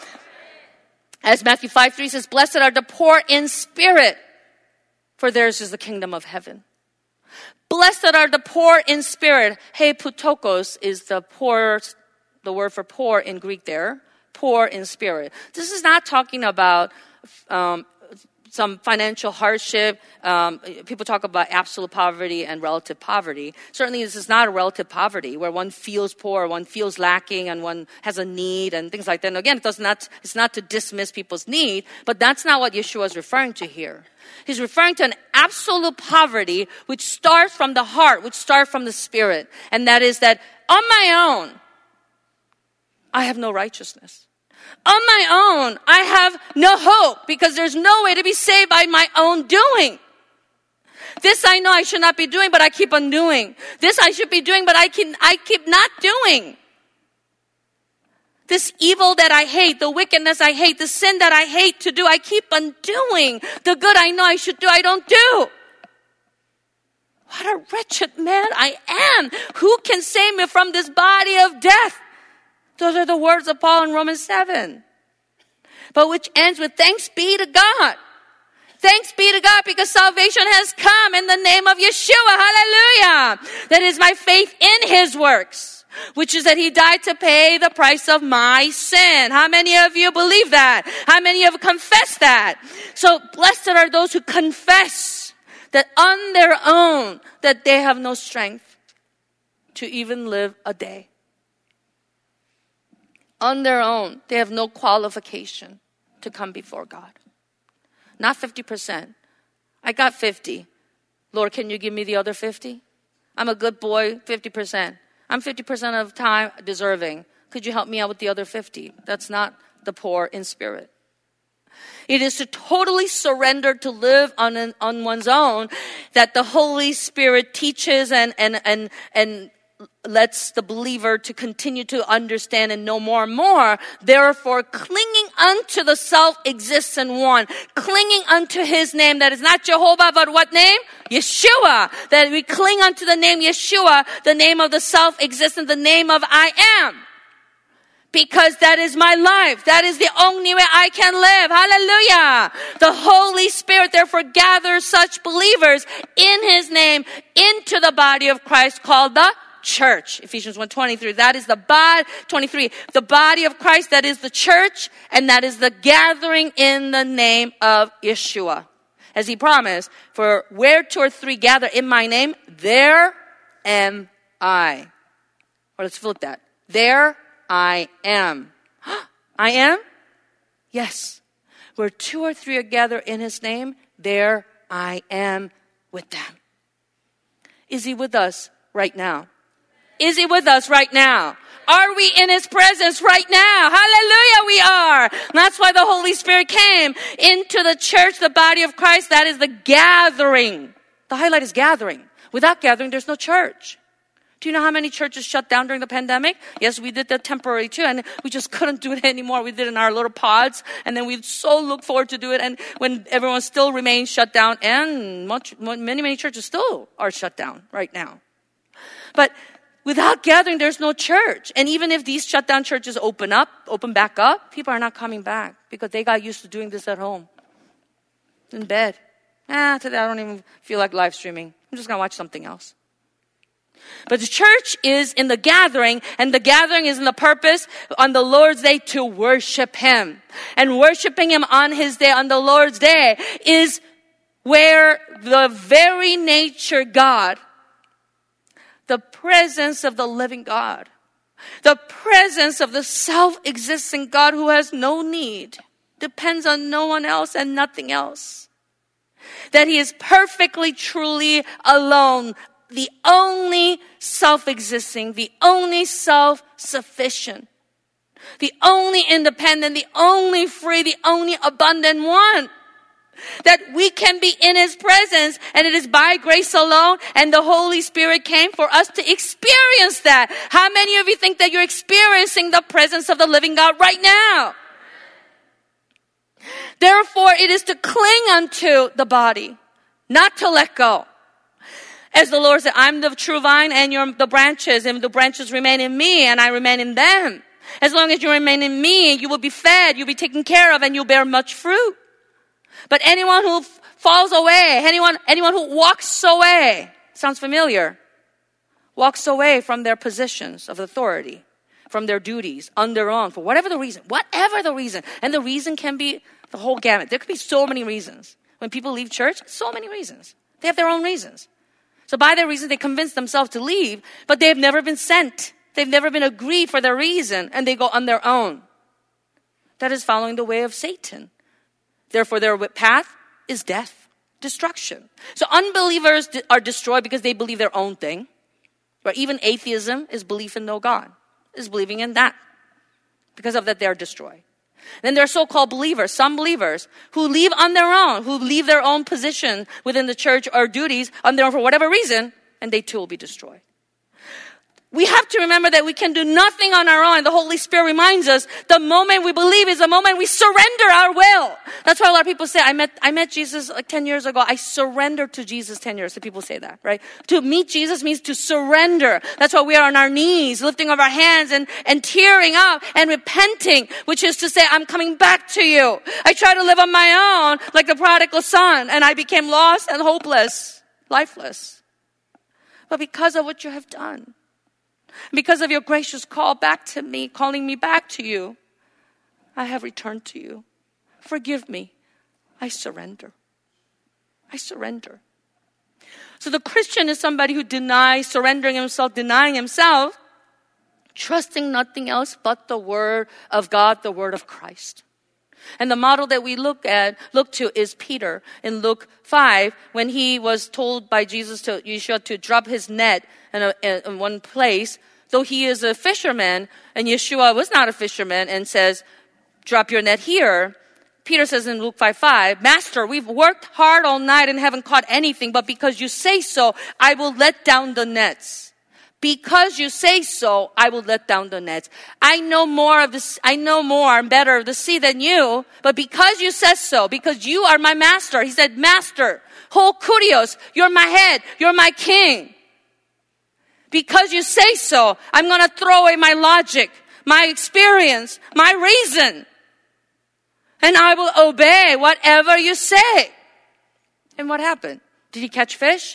As Matthew 5:3 says, blessed are the poor in spirit, for theirs is the kingdom of heaven. Blessed are the poor in spirit. Hey, putokos is the word for poor in Greek there. Poor in spirit. This is not talking about some financial hardship. People talk about absolute poverty and relative poverty. Certainly this is not a relative poverty where one feels poor, one feels lacking, and one has a need and things like that. And again, it's not to dismiss people's need, but that's not what Yeshua is referring to here. He's referring to an absolute poverty which starts from the heart, which starts from the spirit. And that is that on my own, I have no righteousness. On my own, I have no hope because there's no way to be saved by my own doing. This I know I should not be doing, but I keep on doing. This I should be doing, but I keep not doing. This evil that I hate, the wickedness I hate, the sin that I hate to do, I keep on doing. The good I know I should do, I don't do. What a wretched man I am. Who can save me from this body of death? Those are the words of Paul in Romans 7. But which ends with thanks be to God. Thanks be to God because salvation has come in the name of Yeshua. Hallelujah. That is my faith in His works, which is that He died to pay the price of my sin. How many of you believe that? How many of you confess that? So blessed are those who confess that on their own that they have no strength to even live a day. On their own, they have no qualification to come before God. Not 50%. I got 50. Lord, can you give me the other 50? I'm a good boy, 50%. I'm 50% of the time deserving. Could you help me out with the other 50? That's not the poor in spirit. It is to totally surrender to live on one's own that the Holy Spirit teaches and lets the believer to continue to understand and know more and more. Therefore, clinging unto the self-existent one, clinging unto His name that is not Jehovah, but what name? Yeshua. That we cling unto the name Yeshua, the name of the self-existent, the name of I am. Because that is my life. That is the only way I can live. Hallelujah. The Holy Spirit therefore gathers such believers in His name into the body of Christ called the church. Ephesians 1:23. That is the body, 23. The body of Christ, that is the church, and that is the gathering in the name of Yeshua. As He promised, for where two or three gather in my name, there am I. Or let's flip that. There I am. I am? Yes. Where two or three are gathered in His name, there I am with them. Is He with us right now? Is He with us right now? Are we in His presence right now? Hallelujah, we are. And that's why the Holy Spirit came into the church, the body of Christ. That is the gathering. The highlight is gathering. Without gathering, there's no church. Do you know how many churches shut down during the pandemic? Yes, we did that temporarily too, and we just couldn't do it anymore. We did it in our little pods, and then we so look forward to do it. And when everyone still remains shut down, and many churches still are shut down right now. But without gathering, there's no church. And even if these shut down churches open back up, people are not coming back because they got used to doing this at home, in bed. Today I don't even feel like live streaming. I'm just going to watch something else. But the church is in the gathering, and the gathering is in the purpose on the Lord's Day to worship Him. And worshiping Him on His day, on the Lord's Day, is where the very nature God, the presence of the living God, the presence of the self-existing God who has no need, depends on no one else and nothing else. That He is perfectly, truly alone, the only self-existing, the only self-sufficient, the only independent, the only free, the only abundant one. That we can be in His presence, and it is by grace alone, and the Holy Spirit came for us to experience that. How many of you think that you're experiencing the presence of the living God right now? Therefore, it is to cling unto the body, not to let go. As the Lord said, I'm the true vine and you're the branches, and the branches remain in me and I remain in them. As long as you remain in me, you will be fed, you'll be taken care of, and you'll bear much fruit. But anyone who falls away, anyone who walks away, sounds familiar, walks away from their positions of authority, from their duties, on their own, for whatever the reason, and the reason can be the whole gamut. There could be so many reasons. When people leave church, so many reasons. They have their own reasons. So by their reasons, they convince themselves to leave, but they have never been sent. They've never been agreed for their reason, and they go on their own. That is following the way of Satan. Therefore, their path is death, destruction. So unbelievers are destroyed because they believe their own thing. Or even atheism is belief in no God, is believing in that. Because of that, they are destroyed. Then there are so-called believers, some believers, who leave on their own, who leave their own position within the church or duties on their own for whatever reason, and they too will be destroyed. We have to remember that we can do nothing on our own. The Holy Spirit reminds us the moment we believe is the moment we surrender our will. That's why a lot of people say, I met Jesus like 10 years ago. I surrendered to Jesus 10 years. So people say that, right? To meet Jesus means to surrender. That's why we are on our knees, lifting up our hands and tearing up and repenting, which is to say, I'm coming back to you. I tried to live on my own like the prodigal son, and I became lost and hopeless, lifeless. But because of what you have done, because of your gracious call back to me, calling me back to you, I have returned to you. Forgive me. I surrender. I surrender. So the Christian is somebody who denies surrendering himself, denying himself, trusting nothing else but the word of God, the word of Christ. And the model that we look to is Peter in Luke 5, when he was told by Jesus to Yeshua to drop his net in one place, though he is a fisherman, and Yeshua was not a fisherman, and says, drop your net here. Peter says in Luke 5:5, Master, we've worked hard all night and haven't caught anything, but because you say so, I will let down the nets. Because you say so, I will let down the nets. I know more and better of the sea than you, but because you said so, because you are my master. He said, Master, ho kurios, you're my head, you're my king. Because you say so, I'm going to throw away my logic, my experience, my reason. And I will obey whatever you say. And what happened? Did he catch fish?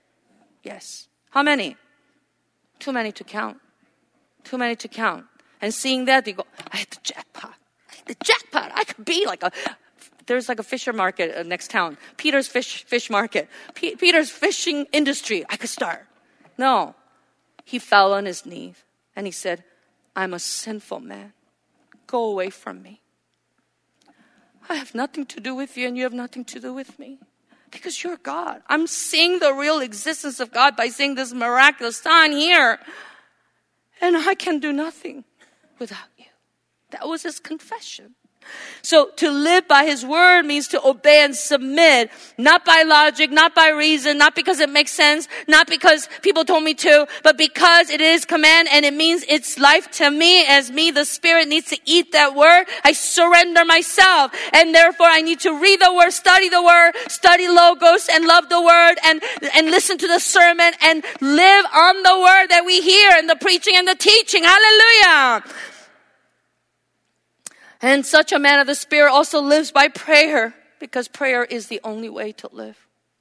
Yes. How many? Too many to count. Too many to count. And seeing that, they go, I hit the jackpot. I could be like there's like a fisher market next town. Peter's fish market. Peter's fishing industry. I could start. No. He fell on his knees and he said, I'm a sinful man. Go away from me. I have nothing to do with you and you have nothing to do with me. Because you're God. I'm seeing the real existence of God by seeing this miraculous sign here. And I can do nothing without you. That was his confession. So to live by his word means to obey and submit, not by logic, not by reason, not because it makes sense, not because people told me to, but because it is command and it means it's life to me. As me, the Spirit needs to eat that word. I surrender myself, and therefore I need to read the word, study logos, and love the word, and listen to the sermon, and live on the word that we hear and the preaching and the teaching. Hallelujah. And such a man of the Spirit also lives by prayer, because prayer is the only way to live.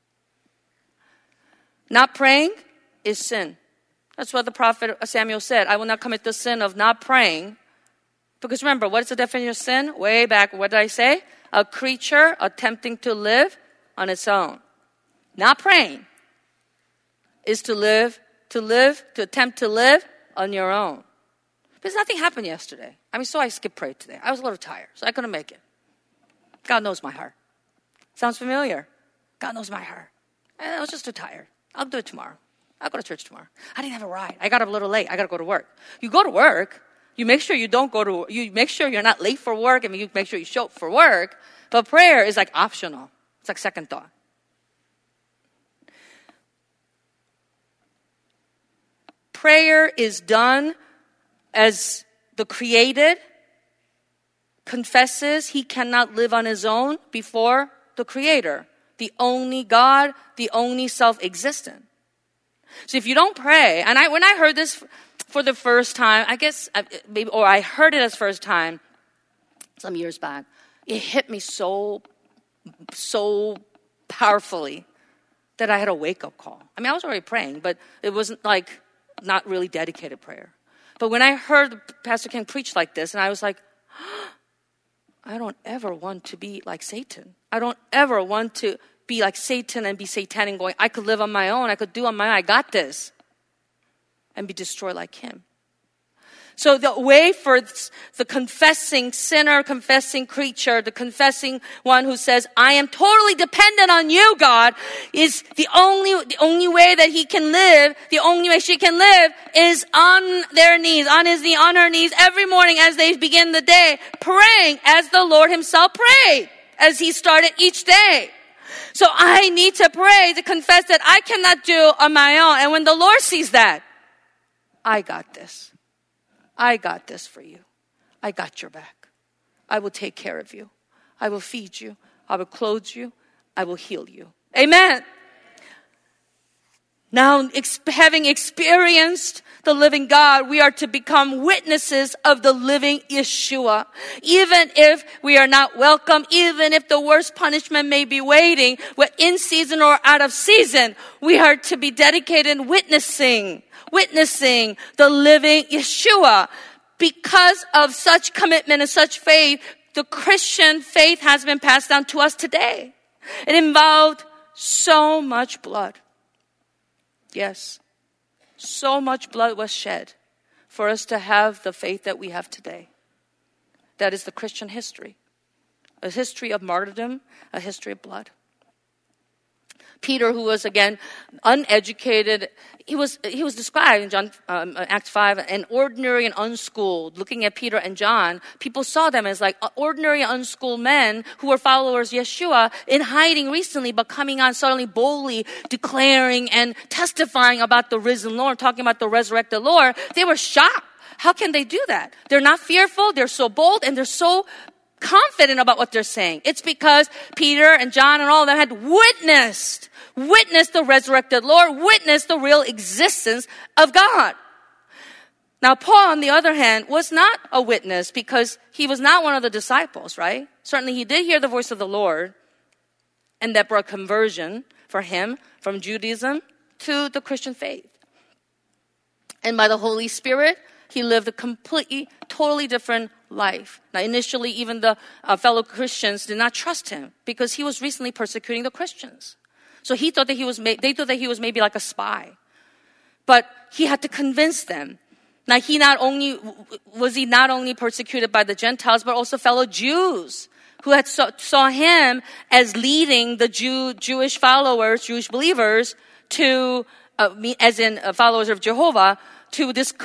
Not praying is sin. That's what the prophet Samuel said. I will not commit the sin of not praying. Because remember, what is the definition of sin? Way back, what did I say? A creature attempting to live on its own. Not praying is to attempt to live on your own. Because nothing happened yesterday. So I skipped prayer today. I was a little tired, so I couldn't make it. God knows my heart. Sounds familiar? God knows my heart. I was just too tired. I'll do it tomorrow. I'll go to church tomorrow. I didn't have a ride. I got up a little late. I got to go to work. You go to work. You make sure you make sure you're not late for work, and you make sure you show up for work. But prayer is like optional. It's like second thought. Prayer is done as the created confesses he cannot live on his own before the Creator, the only God, the only self-existent. So if you don't pray, and when I heard this for the first time, I guess, I heard it as first time some years back, it hit me so powerfully that I had a wake-up call. I was already praying, but it wasn't like not really dedicated prayer. But when I heard Pastor Ken preach like this, and I was like, I don't ever want to be like Satan. I don't ever want to be like Satan and be satanic going, I could live on my own. I could do on my own. I got this. And be destroyed like him. So the way for the confessing sinner, confessing creature, the confessing one who says, I am totally dependent on you, God, is the only way that he can live, the only way she can live is on their knees, on his knee, on her knees every morning as they begin the day, praying as the Lord himself prayed, as he started each day. So I need to pray to confess that I cannot do on my own. And when the Lord sees that, I got this. I got this for you. I got your back. I will take care of you. I will feed you. I will clothe you. I will heal you. Amen. Now, having experienced the living God, we are to become witnesses of the living Yeshua. Even if we are not welcome, even if the worst punishment may be waiting, whether in season or out of season, we are to be dedicated in witnessing the living Yeshua. Because of such commitment and such faith, the Christian faith has been passed down to us today. It involved so much blood. Yes, so much blood was shed for us to have the faith that we have today. That is the Christian history. A history of martyrdom, a history of blood. Peter, who was again uneducated, he was described in Acts 5, an ordinary and unschooled. Looking at Peter and John, people saw them as like ordinary unschooled men who were followers of Yeshua in hiding recently, but coming on suddenly boldly declaring and testifying about the risen Lord, talking about the resurrected Lord. They were shocked. How can they do that? They're not fearful. They're so bold and they're so confident about what they're saying. It's because Peter and John and all of them had witnessed the resurrected Lord, witnessed the real existence of God. Now, Paul, on the other hand, was not a witness because he was not one of the disciples, right? Certainly he did hear the voice of the Lord, and that brought conversion for him from Judaism to the Christian faith. And by the Holy Spirit, he lived a completely, totally different life. Now, initially, even the fellow Christians did not trust him because he was recently persecuting the Christians. So they thought that he was maybe like a spy. But he had to convince them. Now, he not only persecuted by the Gentiles, but also fellow Jews who had saw him as leading the Jewish followers, Jewish believers, to, as in followers of Jehovah, to this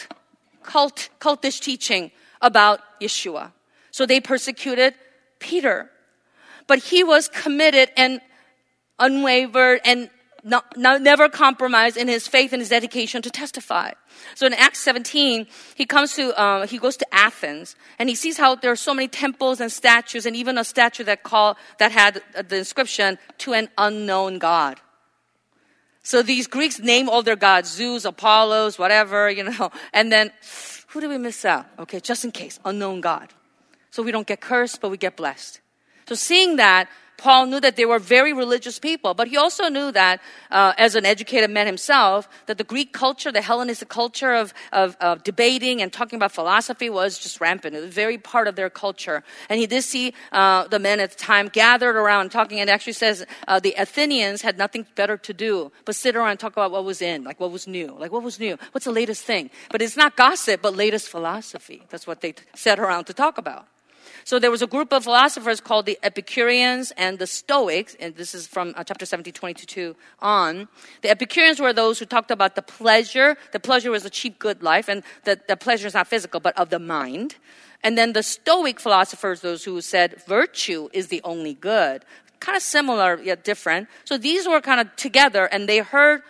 cultish teaching about Yeshua. So they persecuted Peter. But he was committed and unwavered and never compromised in his faith and his dedication to testify. So in Acts 17, he goes to Athens and he sees how there are so many temples and statues and even a statue that had the inscription, to an unknown God. So these Greeks name all their gods, Zeus, Apollos, whatever, and then who did we miss out? Okay, just in case, unknown God. So we don't get cursed, but we get blessed. So seeing that, Paul knew that they were very religious people, but he also knew that, as an educated man himself, that the Greek culture, the Hellenistic culture of debating and talking about philosophy was just rampant. It was very part of their culture. And he did see the men at the time gathered around talking, and it actually says the Athenians had nothing better to do but sit around and talk about what was in, like what was new. What's the latest thing? But it's not gossip, but latest philosophy. That's what they sat around to talk about. So there was a group of philosophers called the Epicureans and the Stoics, and this is from chapter 17, 22 on. The Epicureans were those who talked about the pleasure. The pleasure was a cheap, good life, and the pleasure is not physical, but of the mind. And then the Stoic philosophers, those who said virtue is the only good. Kind of similar, yet different. So these were kind of together, and they heard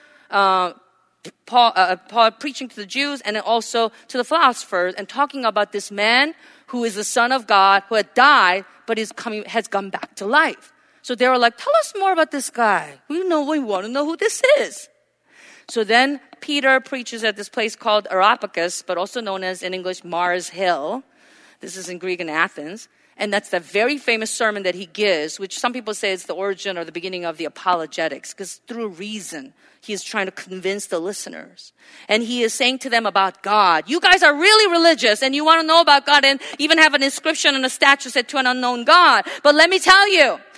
Paul preaching to the Jews and then also to the philosophers and talking about this man who is the Son of God, who had died, but has come back to life. So they were like, tell us more about this guy. We want to know who this is. So then Peter preaches at this place called Areopagus, but also known as in English Mars Hill. This is in Greek in Athens. And that's the very famous sermon that he gives, which some people say is the origin or the beginning of the apologetics, because through reason, he is trying to convince the listeners. And he is saying to them about God. You guys are really religious and you want to know about God and even have an inscription and a statue said to an unknown God. But let me tell you,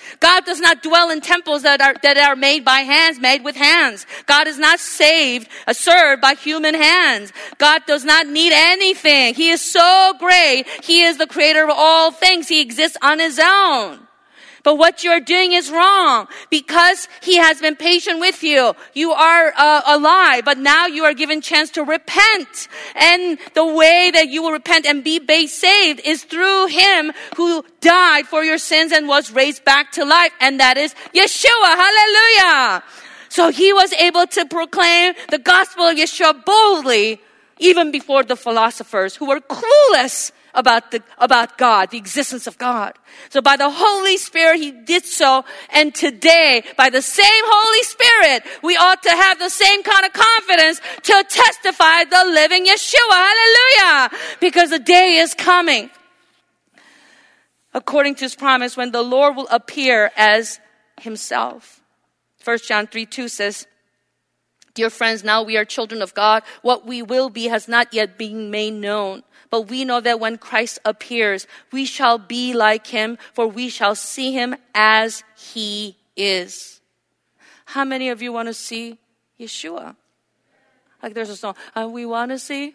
God does not dwell in temples that are made by hands, made with hands. God is not served by human hands. God does not need anything. He is so great. He is the creator of all things. He exists on his own. But what you're doing is wrong. Because he has been patient with you, you are alive, but now you are given chance to repent. And the way that you will repent and be saved is through him who died for your sins and was raised back to life. And that is Yeshua. Hallelujah. So he was able to proclaim the gospel of Yeshua boldly, even before the philosophers who were clueless about God, the existence of God. So by the Holy Spirit, he did so. And today, by the same Holy Spirit, we ought to have the same kind of confidence to testify the living Yeshua. Hallelujah. Because the day is coming, according to his promise, when the Lord will appear as himself. 1 John 3:2 says, "Dear friends, now we are children of God. What we will be has not yet been made known. But we know that when Christ appears, we shall be like him, for we shall see him as he is." How many of you want to see Yeshua? Like there's a song, we want to see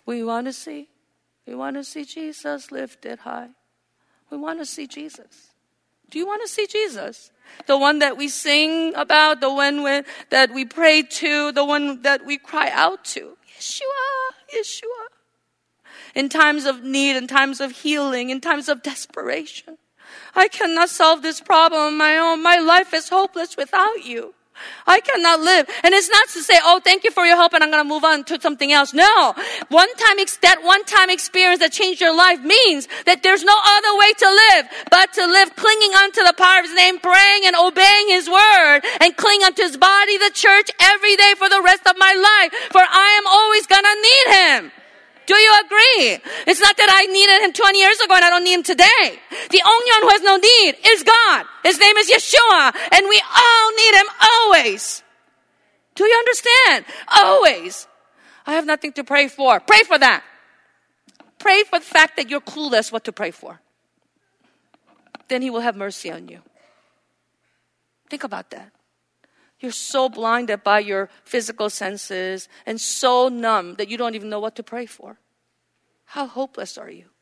Jesus lifted high. We want to see Jesus. Do you want to see Jesus? The one that we sing about, the one that we pray to, the one that we cry out to. Yeshua, Yeshua. In times of need, in times of healing, in times of desperation. I cannot solve this problem on my own. My life is hopeless without you. I cannot live. And it's not to say, thank you for your help and I'm going to move on to something else. No. That one-time experience that changed your life means that there's no other way to live but to live clinging unto the power of his name, praying and obeying his word, and cling unto his body, the church, every day for the rest of my life. For I am always going to need him. Do you agree? It's not that I needed him 20 years ago and I don't need him today. The only one who has no need is God. His name is Yeshua. And we all need him always. Do you understand? Always. I have nothing to pray for. Pray for that. Pray for the fact that you're clueless what to pray for. Then he will have mercy on you. Think about that. You're so blinded by your physical senses and so numb that you don't even know what to pray for. How hopeless are you?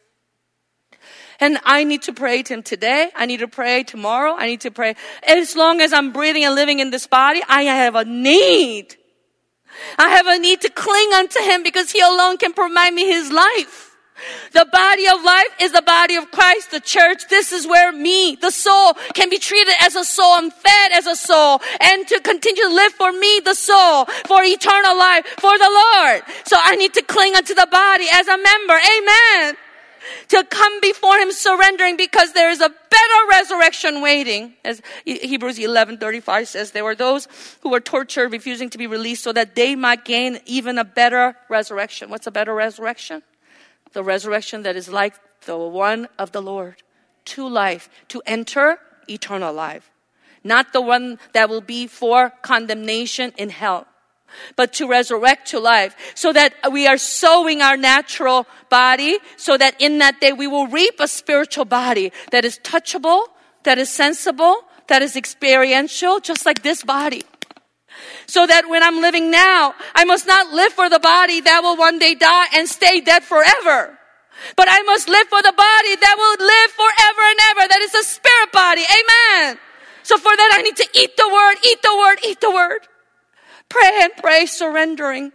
And I need to pray to him today. I need to pray tomorrow. I need to pray. As long as I'm breathing and living in this body, I have a need. I have a need to cling unto him because he alone can provide me his life. The body of life is the body of Christ, the church. This is where the soul, can be treated as a soul and fed as a soul, and to continue to live for me, the soul, for eternal life, for the Lord. So I need to cling unto the body as a member. Amen. To come before him surrendering, because there is a better resurrection waiting. As Hebrews 11:35 says, there were those who were tortured, refusing to be released so that they might gain even a better resurrection. What's a better resurrection? The resurrection that is like the one of the Lord, to life, to enter eternal life. Not the one that will be for condemnation in hell, but to resurrect to life, so that we are sowing our natural body, so that in that day we will reap a spiritual body that is touchable, that is sensible, that is experiential, just like this body. So that when I'm living now, I must not live for the body that will one day die and stay dead forever. But I must live for the body that will live forever and ever. That is a spirit body. Amen. So for that I need to eat the word, eat the word, eat the word. Pray and pray, surrendering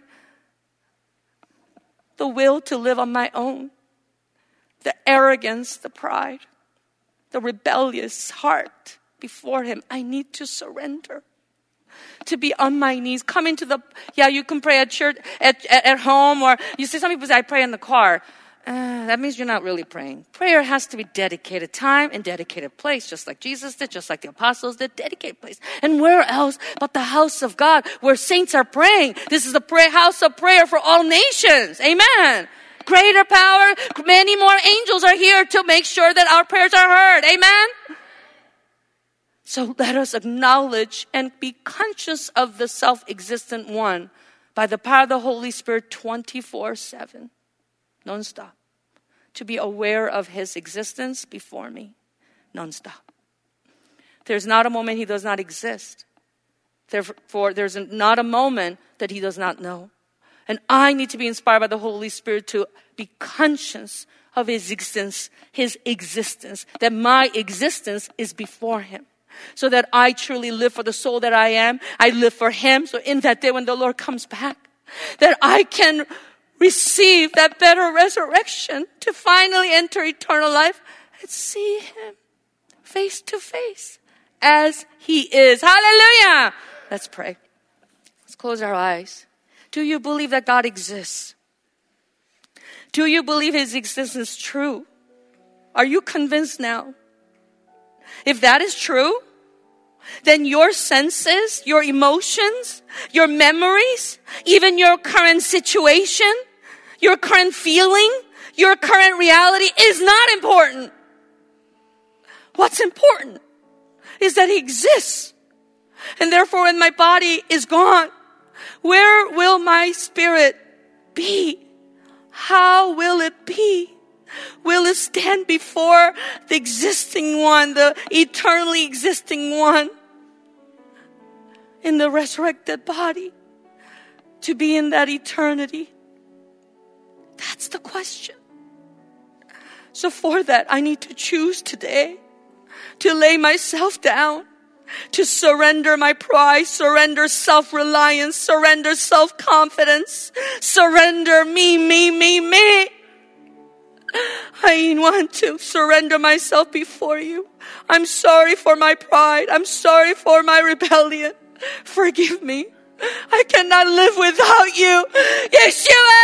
the will to live on my own. The arrogance, the pride, the rebellious heart before him. I need to surrender. To be on my knees, come into you can pray at church, at home, or you see some people say, I pray in the car. That means you're not really praying. Prayer has to be dedicated time and dedicated place, just like Jesus did, just like the apostles did, dedicated place. And where else but the house of God, where saints are praying? This is the house of prayer for all nations. Amen. Greater power, many more angels are here to make sure that our prayers are heard. Amen. So let us acknowledge and be conscious of the self-existent one by the power of the Holy Spirit 24/7, non-stop. To be aware of his existence before me, non-stop. There's not a moment he does not exist. Therefore, there's not a moment that he does not know. And I need to be inspired by the Holy Spirit to be conscious of his existence, that my existence is before him. So that I truly live for the soul that I am. I live for him. So in that day when the Lord comes back, that I can receive that better resurrection to finally enter eternal life and see him face to face as he is. Hallelujah! Let's pray. Let's close our eyes. Do you believe that God exists? Do you believe his existence is true? Are you convinced now? If that is true, then your senses, your emotions, your memories, even your current situation, your current feeling, your current reality is not important. What's important is that he exists. And therefore, when my body is gone, where will my spirit be? How will it be? Will it stand before the existing one, the eternally existing one, in the resurrected body, to be in that eternity? That's the question. So for that, I need to choose today to lay myself down, to surrender my pride, surrender self-reliance, surrender self-confidence, surrender me. I want to surrender myself before you. I'm sorry for my pride. I'm sorry for my rebellion. Forgive me. I cannot live without you. Yeshua!